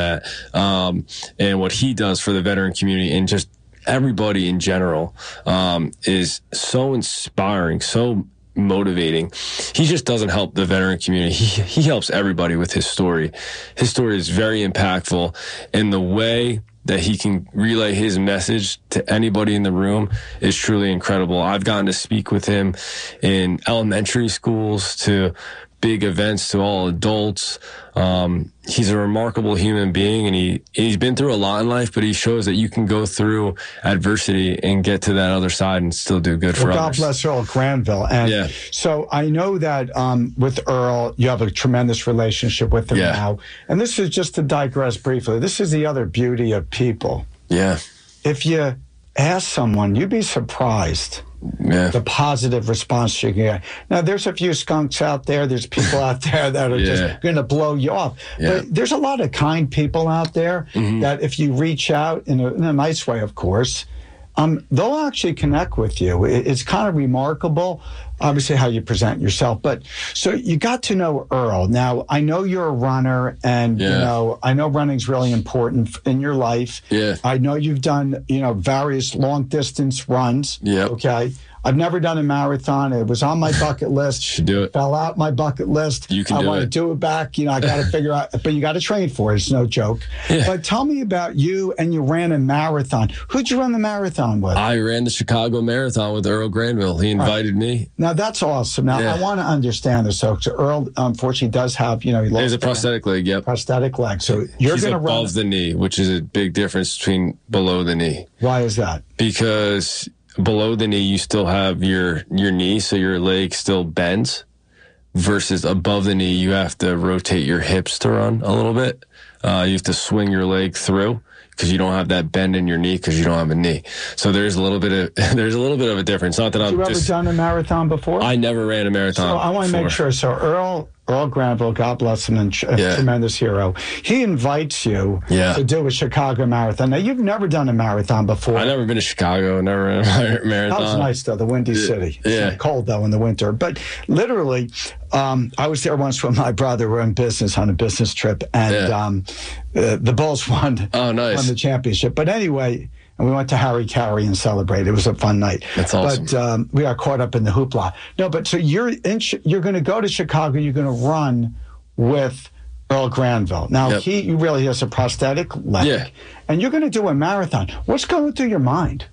that. Um, and what he does for the veteran community and just everybody in general um, is so inspiring, so motivating. He just doesn't help the veteran community. He, he helps everybody with his story. His story is very impactful, and the way that he can relay his message to anybody in the room is truly incredible. I've gotten to speak with him in elementary schools to big events to all adults. Um, he's a remarkable human being, and he, he's been through a lot in life, but he shows that you can go through adversity and get to that other side and still do good for well, others. God bless Earl Granville. And yeah. so I know that um, with Earl, you have a tremendous relationship with him yeah. now. And this is just to digress briefly. This is the other beauty of people. Yeah. If you ask someone, you'd be surprised. Yeah. The positive response you get. Now, there's a few skunks out there. There's people out there that are yeah. just going to blow you off. Yeah. But there's a lot of kind people out there mm-hmm. that if you reach out in a, in a nice way, of course, um, they'll actually connect with you. It, it's kind of remarkable, obviously, how you present yourself. But so you got to know Earl. Now, I know you're a runner, and yeah. you know I know running's really important in your life. Yeah. I know you've done you know various long distance runs. Yeah. Okay. I've never done a marathon. It was on my bucket list. Should do it. Fell out my bucket list. You can I do want it. to do it back. You know, I got to figure out, but you got to train for it. It's no joke. Yeah. But tell me about you, and you ran a marathon. Who'd you run the marathon with? I ran the Chicago Marathon with Earl Granville. He invited right. me. Now, that's awesome. Now, yeah. I want to understand this. So, so Earl, unfortunately, does have, you know, he lost a prosthetic leg, yep. Prosthetic leg. So you're going to run. above the knee, which is a big difference between below the knee. Why is that? Because below the knee, you still have your, your knee, so your leg still bends, versus above the knee, you have to rotate your hips to run a little bit. Uh, you have to swing your leg through because you don't have that bend in your knee because you don't have a knee. So there's a little bit of there's a little bit of a difference. Not that I'm. Have you ever just, done a marathon before? I never ran a marathon. So I want to before. make sure. So Earl. Earl Granville, God bless him, and a yeah. tremendous hero. He invites you yeah. to do a Chicago marathon. Now, you've never done a marathon before. I've never been to Chicago, never ran a marathon. That was nice, though, the Windy yeah. City. Yeah. It's cold, though, in the winter. But literally, um, I was there once with my brother. We're in business on a business trip, and yeah. um, uh, the Bulls won, oh, nice. won the championship. But anyway... And we went to Harry Carey and celebrated. It was a fun night. That's awesome. But um, we got caught up in the hoopla. No, but so you're in, you're going to go to Chicago. You're going to run with Earl Granville. Now, yep. he really has a prosthetic leg. Yeah. And you're going to do a marathon. What's going through your mind?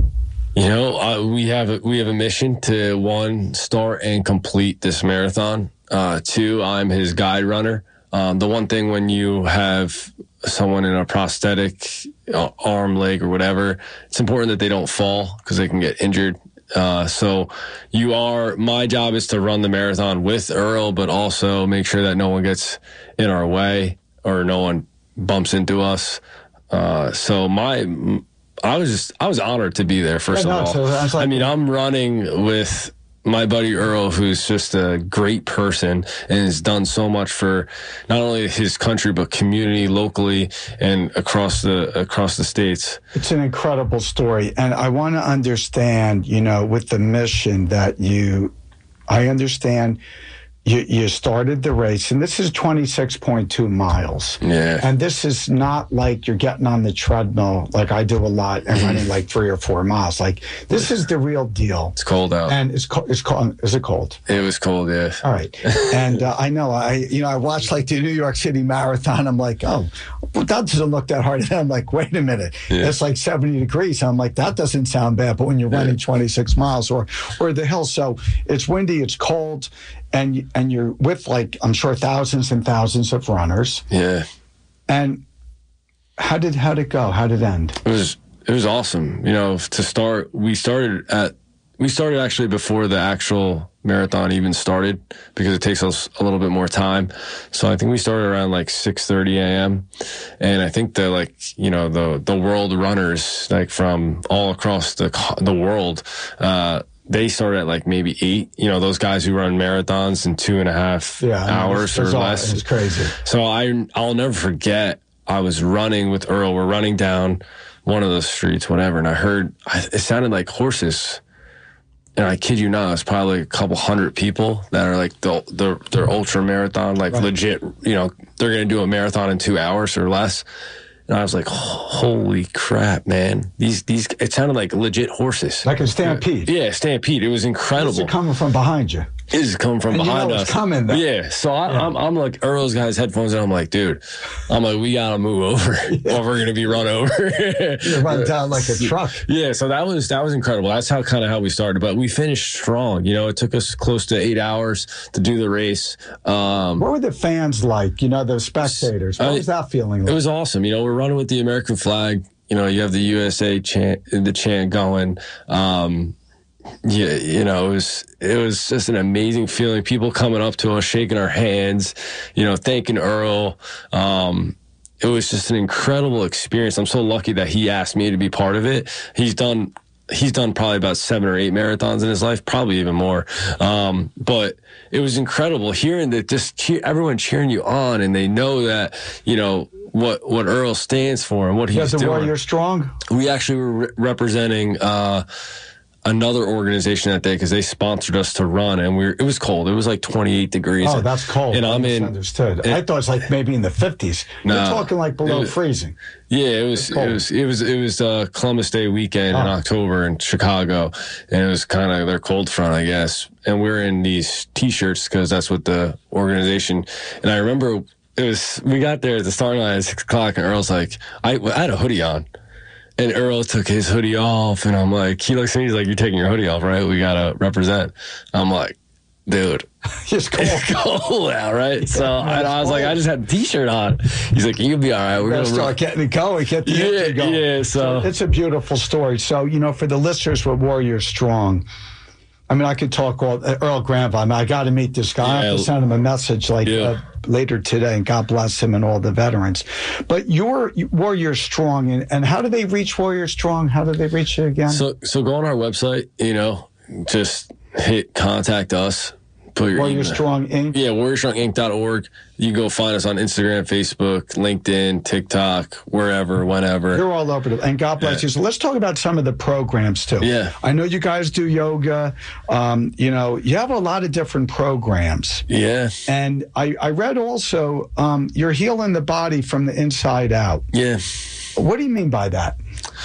You know, uh, we have a, we have a mission to, one, start and complete this marathon. Uh, two, I'm his guide runner. Um, the one thing when you have someone in a prosthetic uh, arm, leg, or whatever, it's important that they don't fall because they can get injured. Uh, so you are, my job is to run the marathon with Earl, but also make sure that no one gets in our way or no one bumps into us. Uh, so my, I was just, I was honored to be there, first yeah, of no, all. so I, like, I mean, I'm running with my buddy Earl, who's just a great person and has done so much for not only his country, but community locally and across the, across the states. It's an incredible story. And I want to understand, you know, with the mission that you, I understand you, you started the race, and this is twenty-six point two miles. Yeah. And this is not like you're getting on the treadmill like I do a lot and running like three or four miles. Like, this is the real deal. It's cold out. And it's cold. It's cold. Is it cold? It was cold, yeah. All right. And uh, I know, I, you know, I watched like the New York City Marathon. I'm like, oh, well, that doesn't look that hard. And I'm like, wait a minute. Yeah. It's like seventy degrees. I'm like, that doesn't sound bad. But when you're running yeah. twenty-six miles or, or the hill, so it's windy, it's cold. And and you're with, like, I'm sure, thousands and thousands of runners. Yeah. And how did how did it go? How did it end? It was it was awesome. You know, to start, we started at we started actually before the actual marathon even started because it takes us a little bit more time. So I think we started around like six thirty a.m. And I think the like you know the the world runners like from all across the the world. Uh, They start at like maybe eight, you know, those guys who run marathons in two and a half yeah, hours or less. It's crazy. So I, I'll never forget, I was running with Earl. We're running down one of those streets, whatever. And I heard, it sounded like horses and I kid you not, it's probably like a couple hundred people that are like the the they're ultra marathon, like right. legit. You know, they're gonna do a marathon in two hours or less. And I was like, holy crap, man! These these it sounded like legit horses, like a stampede. Yeah, stampede. It was incredible. This is coming from behind you. It is coming from and behind you know us. It's coming. Though. Yeah. So I, yeah. I'm I'm like Earl's got his headphones, and I'm like, dude, I'm like, we gotta move over, yeah. or we're gonna be run over. You're run down like a truck. Yeah. So that was that was incredible. That's how kind of how we started, but we finished strong. You know, it took us close to eight hours to do the race. Um, what were the fans like? You know, the spectators. What I, was that feeling like? It was awesome. You know, we're running with the American flag. You know, you have the U S A chant, the chant going. Um, Yeah, you know, it was it was just an amazing feeling. People coming up to us, shaking our hands, you know, thanking Earl. Um, it was just an incredible experience. I'm so lucky that he asked me to be part of it. He's done he's done probably about seven or eight marathons in his life, probably even more. Um, but it was incredible hearing that just cheer, everyone cheering you on, and they know that, you know, what what Earl stands for and what he's doing. doing. Warrior Strong? We actually were re- representing uh another organization that day because they sponsored us to run, and we were, it was cold. It was like twenty-eight degrees. Oh, that's cold. And I'm in. Understood. I thought it was like maybe in the fifties. No, You're talking like below was, freezing. Yeah, it was. It was. It was. It was uh, Columbus Day weekend oh. in October in Chicago, and it was kind of their cold front, I guess. And we we're in these T-shirts because that's what the organization. And I remember it was. We got there at the starting line at six o'clock, and Earl's like, I, I had a hoodie on. And Earl took his hoodie off, and I'm like, he looks at me, he's like, you're taking your hoodie off, right? We got to represent. I'm like, dude. It's cold. It's cold out, right? Yeah, so I, I was cold. like, I just had a T-shirt on. He's like, you'll be all right. We're going to start getting it going, get the yeah, engine going. Yeah, so. so. It's a beautiful story. So, you know, for the listeners with Warrior Strong, I mean, I could talk all, uh, Earl Granville. I mean, I got to meet this guy. Yeah, I have to send him a message like yeah. uh, later today, and God bless him and all the veterans. But you're Warrior Strong, and, and how do they reach Warrior Strong? How do they reach you again? So, so go on our website, you know, just hit contact us. Put your Warrior email. Strong Incorporated. Yeah, warrior strong inc dot org. You can go find us on Instagram, Facebook, LinkedIn, TikTok, wherever, whenever. You're all over it. And God bless yeah. you. So let's talk about some of the programs, too. Yeah. I know you guys do yoga. Um, you know, you have a lot of different programs. Yeah. And I, I read also um, you're healing the body from the inside out. Yeah. What do you mean by that?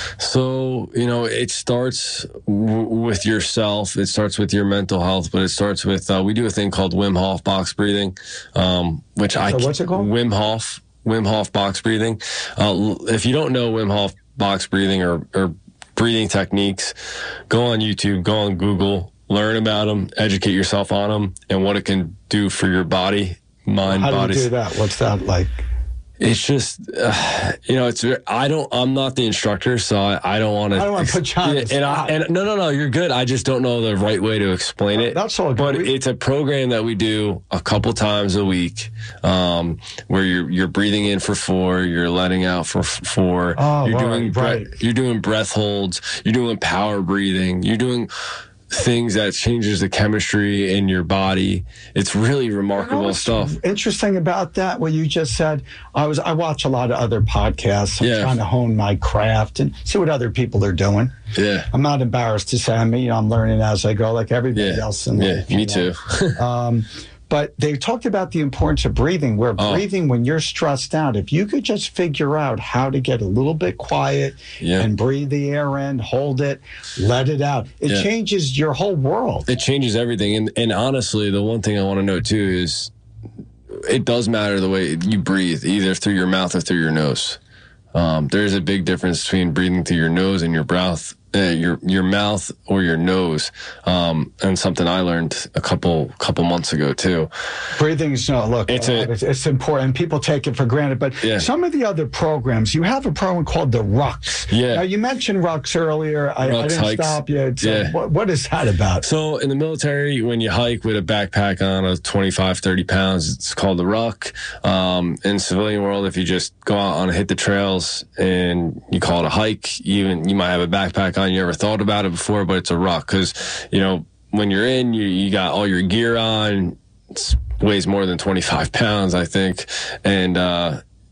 So, you know, it starts w- with yourself. It starts with your mental health, but it starts with, uh, we do a thing called Wim Hof box breathing, um, which I, so what's it called? Wim Hof, Wim Hof box breathing. Uh, if you don't know Wim Hof box breathing or, or breathing techniques, go on YouTube, go on Google, learn about them, educate yourself on them and what it can do for your body, mind, How body. How do you do that? What's that like? It's just, uh, you know, it's, I don't, I'm not the instructor, so I, I don't want to. I don't want to put you on yeah, and, I, and no, no, no, you're good. I just don't know the right way to explain it. That's all good. But it's a program that we do a couple times a week, um, where you're, you're breathing in for four, you're letting out for four. Oh, you're right, doing, right. Breath, you're doing breath holds, you're doing power breathing, you're doing things that changes the chemistry in your body. It's really remarkable you know stuff. Interesting about that, what you just said. I was I watch a lot of other podcasts. I'm yeah. trying to hone my craft and see what other people are doing. Yeah, I'm not embarrassed to say I'm you know I'm learning as I go, like everybody yeah. else in life. Yeah, me too. um, But they talked about the importance of breathing, where oh. breathing when you're stressed out, if you could just figure out how to get a little bit quiet yeah. and breathe the air in, hold it, let it out, it yeah. changes your whole world. It changes everything. And, and honestly, the one thing I want to know, too, is it does matter the way you breathe, either through your mouth or through your nose. Um, there's a big difference between breathing through your nose and your breath. Uh, your your mouth or your nose, um, and something I learned a couple couple months ago too. Breathing is no look. It's, uh, a, it's, it's important. People take it for granted, but yeah. some of the other programs, you have a program called the Rucks. Yeah. Now you mentioned Rucks earlier. I, I didn't hikes. stop you. So yeah. what, what is that about? So in the military, when you hike with a backpack on of twenty-five, thirty pounds, it's called the ruck. Um, in civilian world, if you just go out on hit the trails and you call it a hike, even you might have a backpack on. You ever thought about it before, but it's a ruck because, you know, when you're in, you, you got all your gear on. It weighs more than twenty-five pounds, I think. And, uh,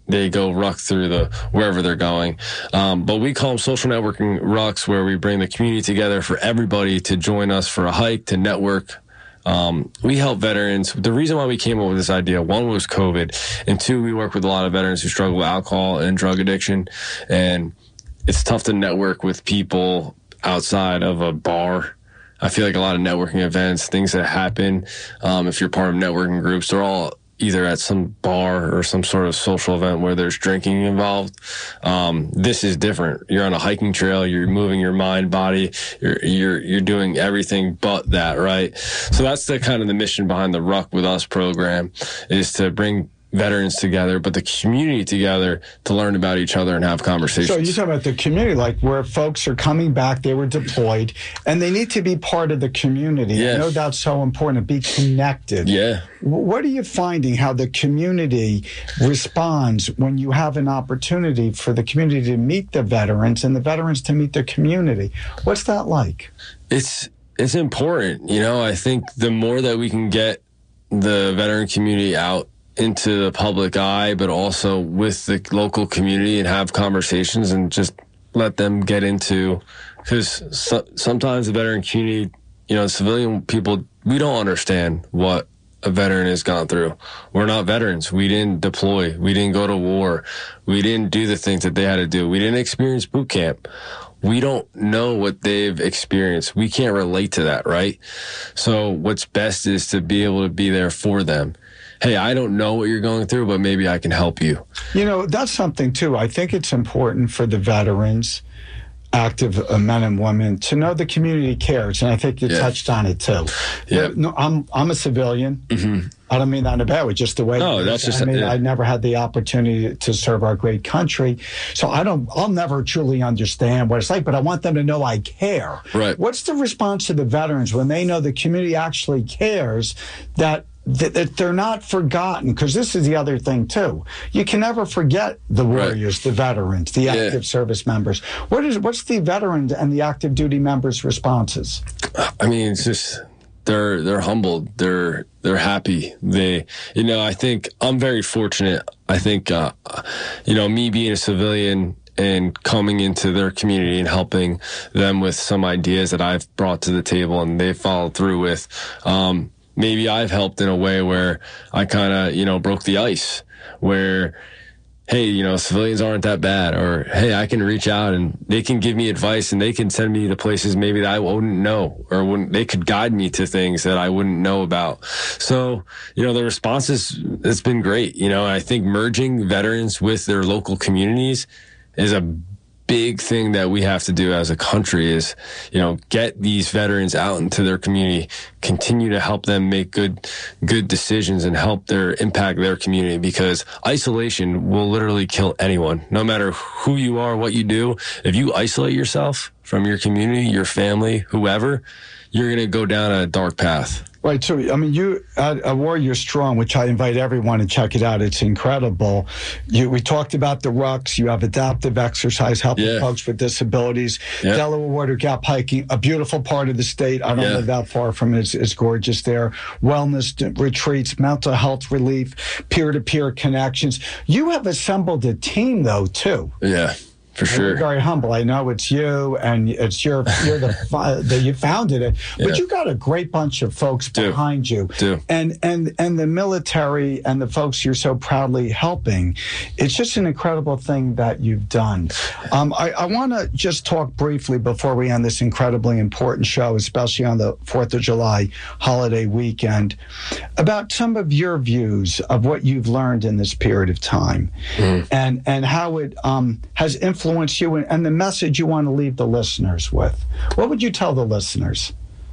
they go ruck through the wherever they're going. Um, but we call them social networking rucks, where we bring the community together for everybody to join us for a hike, to network. Um, we help veterans. The reason why we came up with this idea, one was COVID, and two, we work with a lot of veterans who struggle with alcohol and drug addiction, and it's tough to network with people outside of a bar. I feel like a lot of networking events, things that happen, um, if you're part of networking groups, they're all either at some bar or some sort of social event where there's drinking involved. Um, this is different. You're on a hiking trail. You're moving your mind, body. You're, you're, you're doing everything but that, right? So that's the kind of the mission behind the Ruck With Us program, is to bring veterans together, but the community together, to learn about each other and have conversations. So you talk about the community, like where folks are coming back, they were deployed, and they need to be part of the community. Yeah. I know that's so important, to be connected. Yeah. What are you finding, how the community responds when you have an opportunity for the community to meet the veterans and the veterans to meet the community? What's that like? It's, it's important. You know, I think the more that we can get the veteran community out into the public eye, but also with the local community, and have conversations and just let them get into, because so, sometimes the veteran community, you know, civilian people, we don't understand what a veteran has gone through. We're not veterans. We didn't deploy. We didn't go to war. We didn't do the things that they had to do. We didn't experience boot camp. We don't know what they've experienced. We can't relate to that, right? So what's best is to be able to be there for them. Hey, I don't know what you're going through, but maybe I can help you. You know, that's something, too. I think it's important for the veterans, active uh, men and women, to know the community cares, and I think you yeah. touched on it, too. Yeah. No, I'm, I'm a civilian. Mm-hmm. I don't mean that in a bad way, just the way. No, that's just. I mean, yeah. I never had the opportunity to serve our great country, so I don't. I'll never truly understand what it's like, but I want them to know I care. Right. What's the response to the veterans when they know the community actually cares, that that, that they're not forgotten? Because this is the other thing too. You can never forget the warriors, right. the veterans, the active yeah. service members. What is what's the veterans and the active duty members' responses? I mean, it's just. They're they're humbled. They're they're happy. They, you know, I think I'm very fortunate. I think, uh, you know, me being a civilian and coming into their community and helping them with some ideas that I've brought to the table and they followed through with. Um, maybe I've helped in a way where I kind of, you know, broke the ice, where, hey, you know, civilians aren't that bad, or, hey, I can reach out and they can give me advice and they can send me to places maybe that I wouldn't know, or wouldn't, they could guide me to things that I wouldn't know about. So, you know, the response is, it's been great. You know, I think merging veterans with their local communities is a big thing that we have to do as a country, is, you know, get these veterans out into their community, continue to help them make good, good decisions and help their impact their community, because isolation will literally kill anyone, no matter who you are, what you do. If you isolate yourself from your community, your family, whoever, you're going to go down a dark path. Right. So, I mean, you at uh, Warrior Strong, which I invite everyone to check it out. It's incredible. You, we talked about the rucks. You have adaptive exercise, helping yeah. folks with disabilities. Yep. Delaware Water Gap hiking, a beautiful part of the state. I don't yeah. live that far from it. It's, it's gorgeous there. Wellness retreats, mental health relief, peer-to-peer connections. You have assembled a team, though, too. Yeah. For sure. You're very humble. I know it's you, and it's your you're the that you founded it, but yeah. you got a great bunch of folks Do. behind you, Do. and and and the military and the folks you're so proudly helping. It's just an incredible thing that you've done. Um, I, I want to just talk briefly before we end this incredibly important show, especially on the Fourth of July holiday weekend, about some of your views of what you've learned in this period of time, mm. and and how it um, has influenced. influence you and the message you want to leave the listeners with. What would you tell the listeners?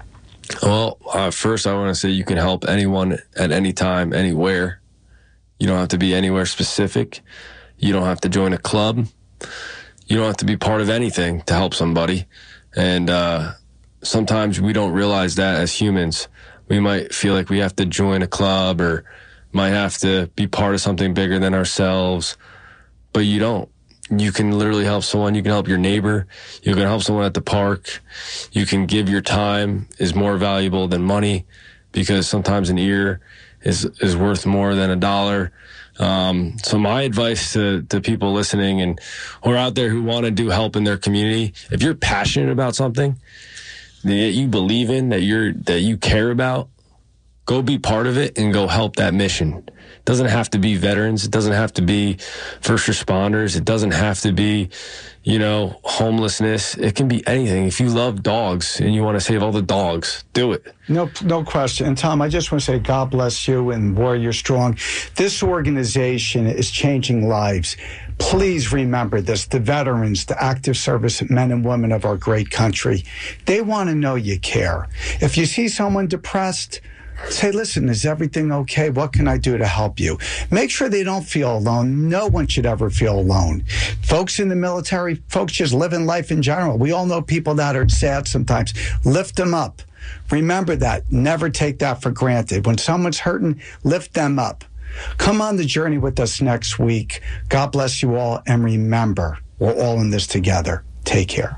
Well, uh, first I want to say you can help anyone at any time, anywhere. You don't have to be anywhere specific. You don't have to join a club. You don't have to be part of anything to help somebody. And uh, sometimes we don't realize that as humans. We might feel like we have to join a club or might have to be part of something bigger than ourselves, but you don't. You can literally help someone. You can help your neighbor. You can help someone at the park. You can give your time is more valuable than money, because sometimes an ear is, is worth more than a dollar. Um, so my advice to, to people listening and who are out there who want to do help in their community, if you're passionate about something that you believe in, that you're that you care about, go be part of it and go help that mission. It doesn't have to be veterans. It doesn't have to be first responders. It doesn't have to be, you know, homelessness. It can be anything. If you love dogs and you want to save all the dogs, do it. No, no question. And Tom, I just want to say God bless you and Warrior Strong. This organization is changing lives. Please remember this. The veterans, the active service men and women of our great country, they want to know you care. If you see someone depressed, say, listen, is everything okay? What can I do to help you? Make sure they don't feel alone. No one should ever feel alone. Folks in the military, folks just living life in general. We all know people that are sad sometimes. Lift them up. Remember that. Never take that for granted. When someone's hurting, lift them up. Come on the journey with us next week. God bless you all. And remember, we're all in this together. Take care.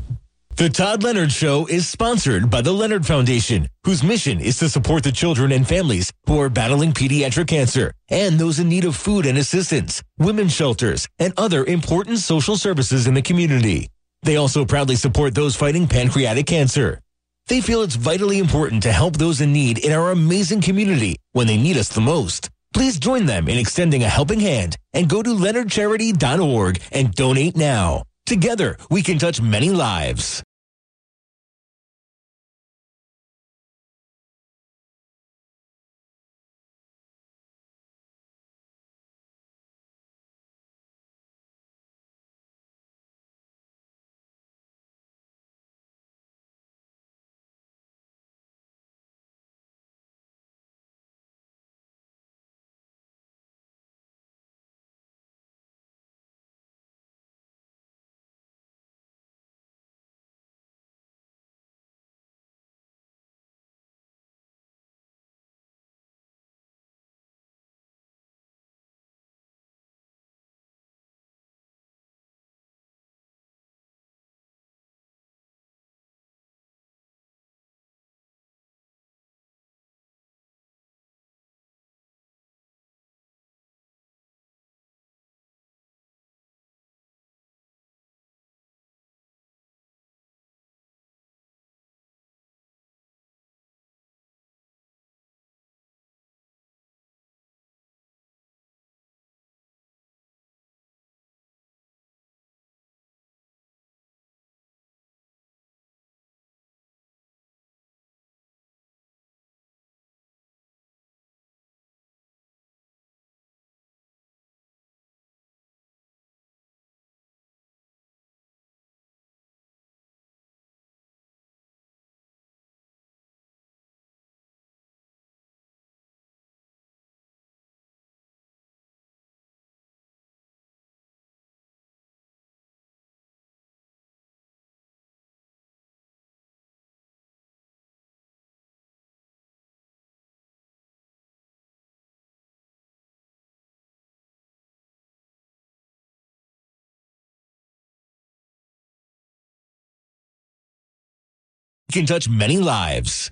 The Todd Leonard Show is sponsored by the Leonard Foundation, whose mission is to support the children and families who are battling pediatric cancer and those in need of food and assistance, women's shelters, and other important social services in the community. They also proudly support those fighting pancreatic cancer. They feel it's vitally important to help those in need in our amazing community when they need us the most. Please join them in extending a helping hand and go to leonard charity dot org and donate now. Together, we can touch many lives. We can touch many lives.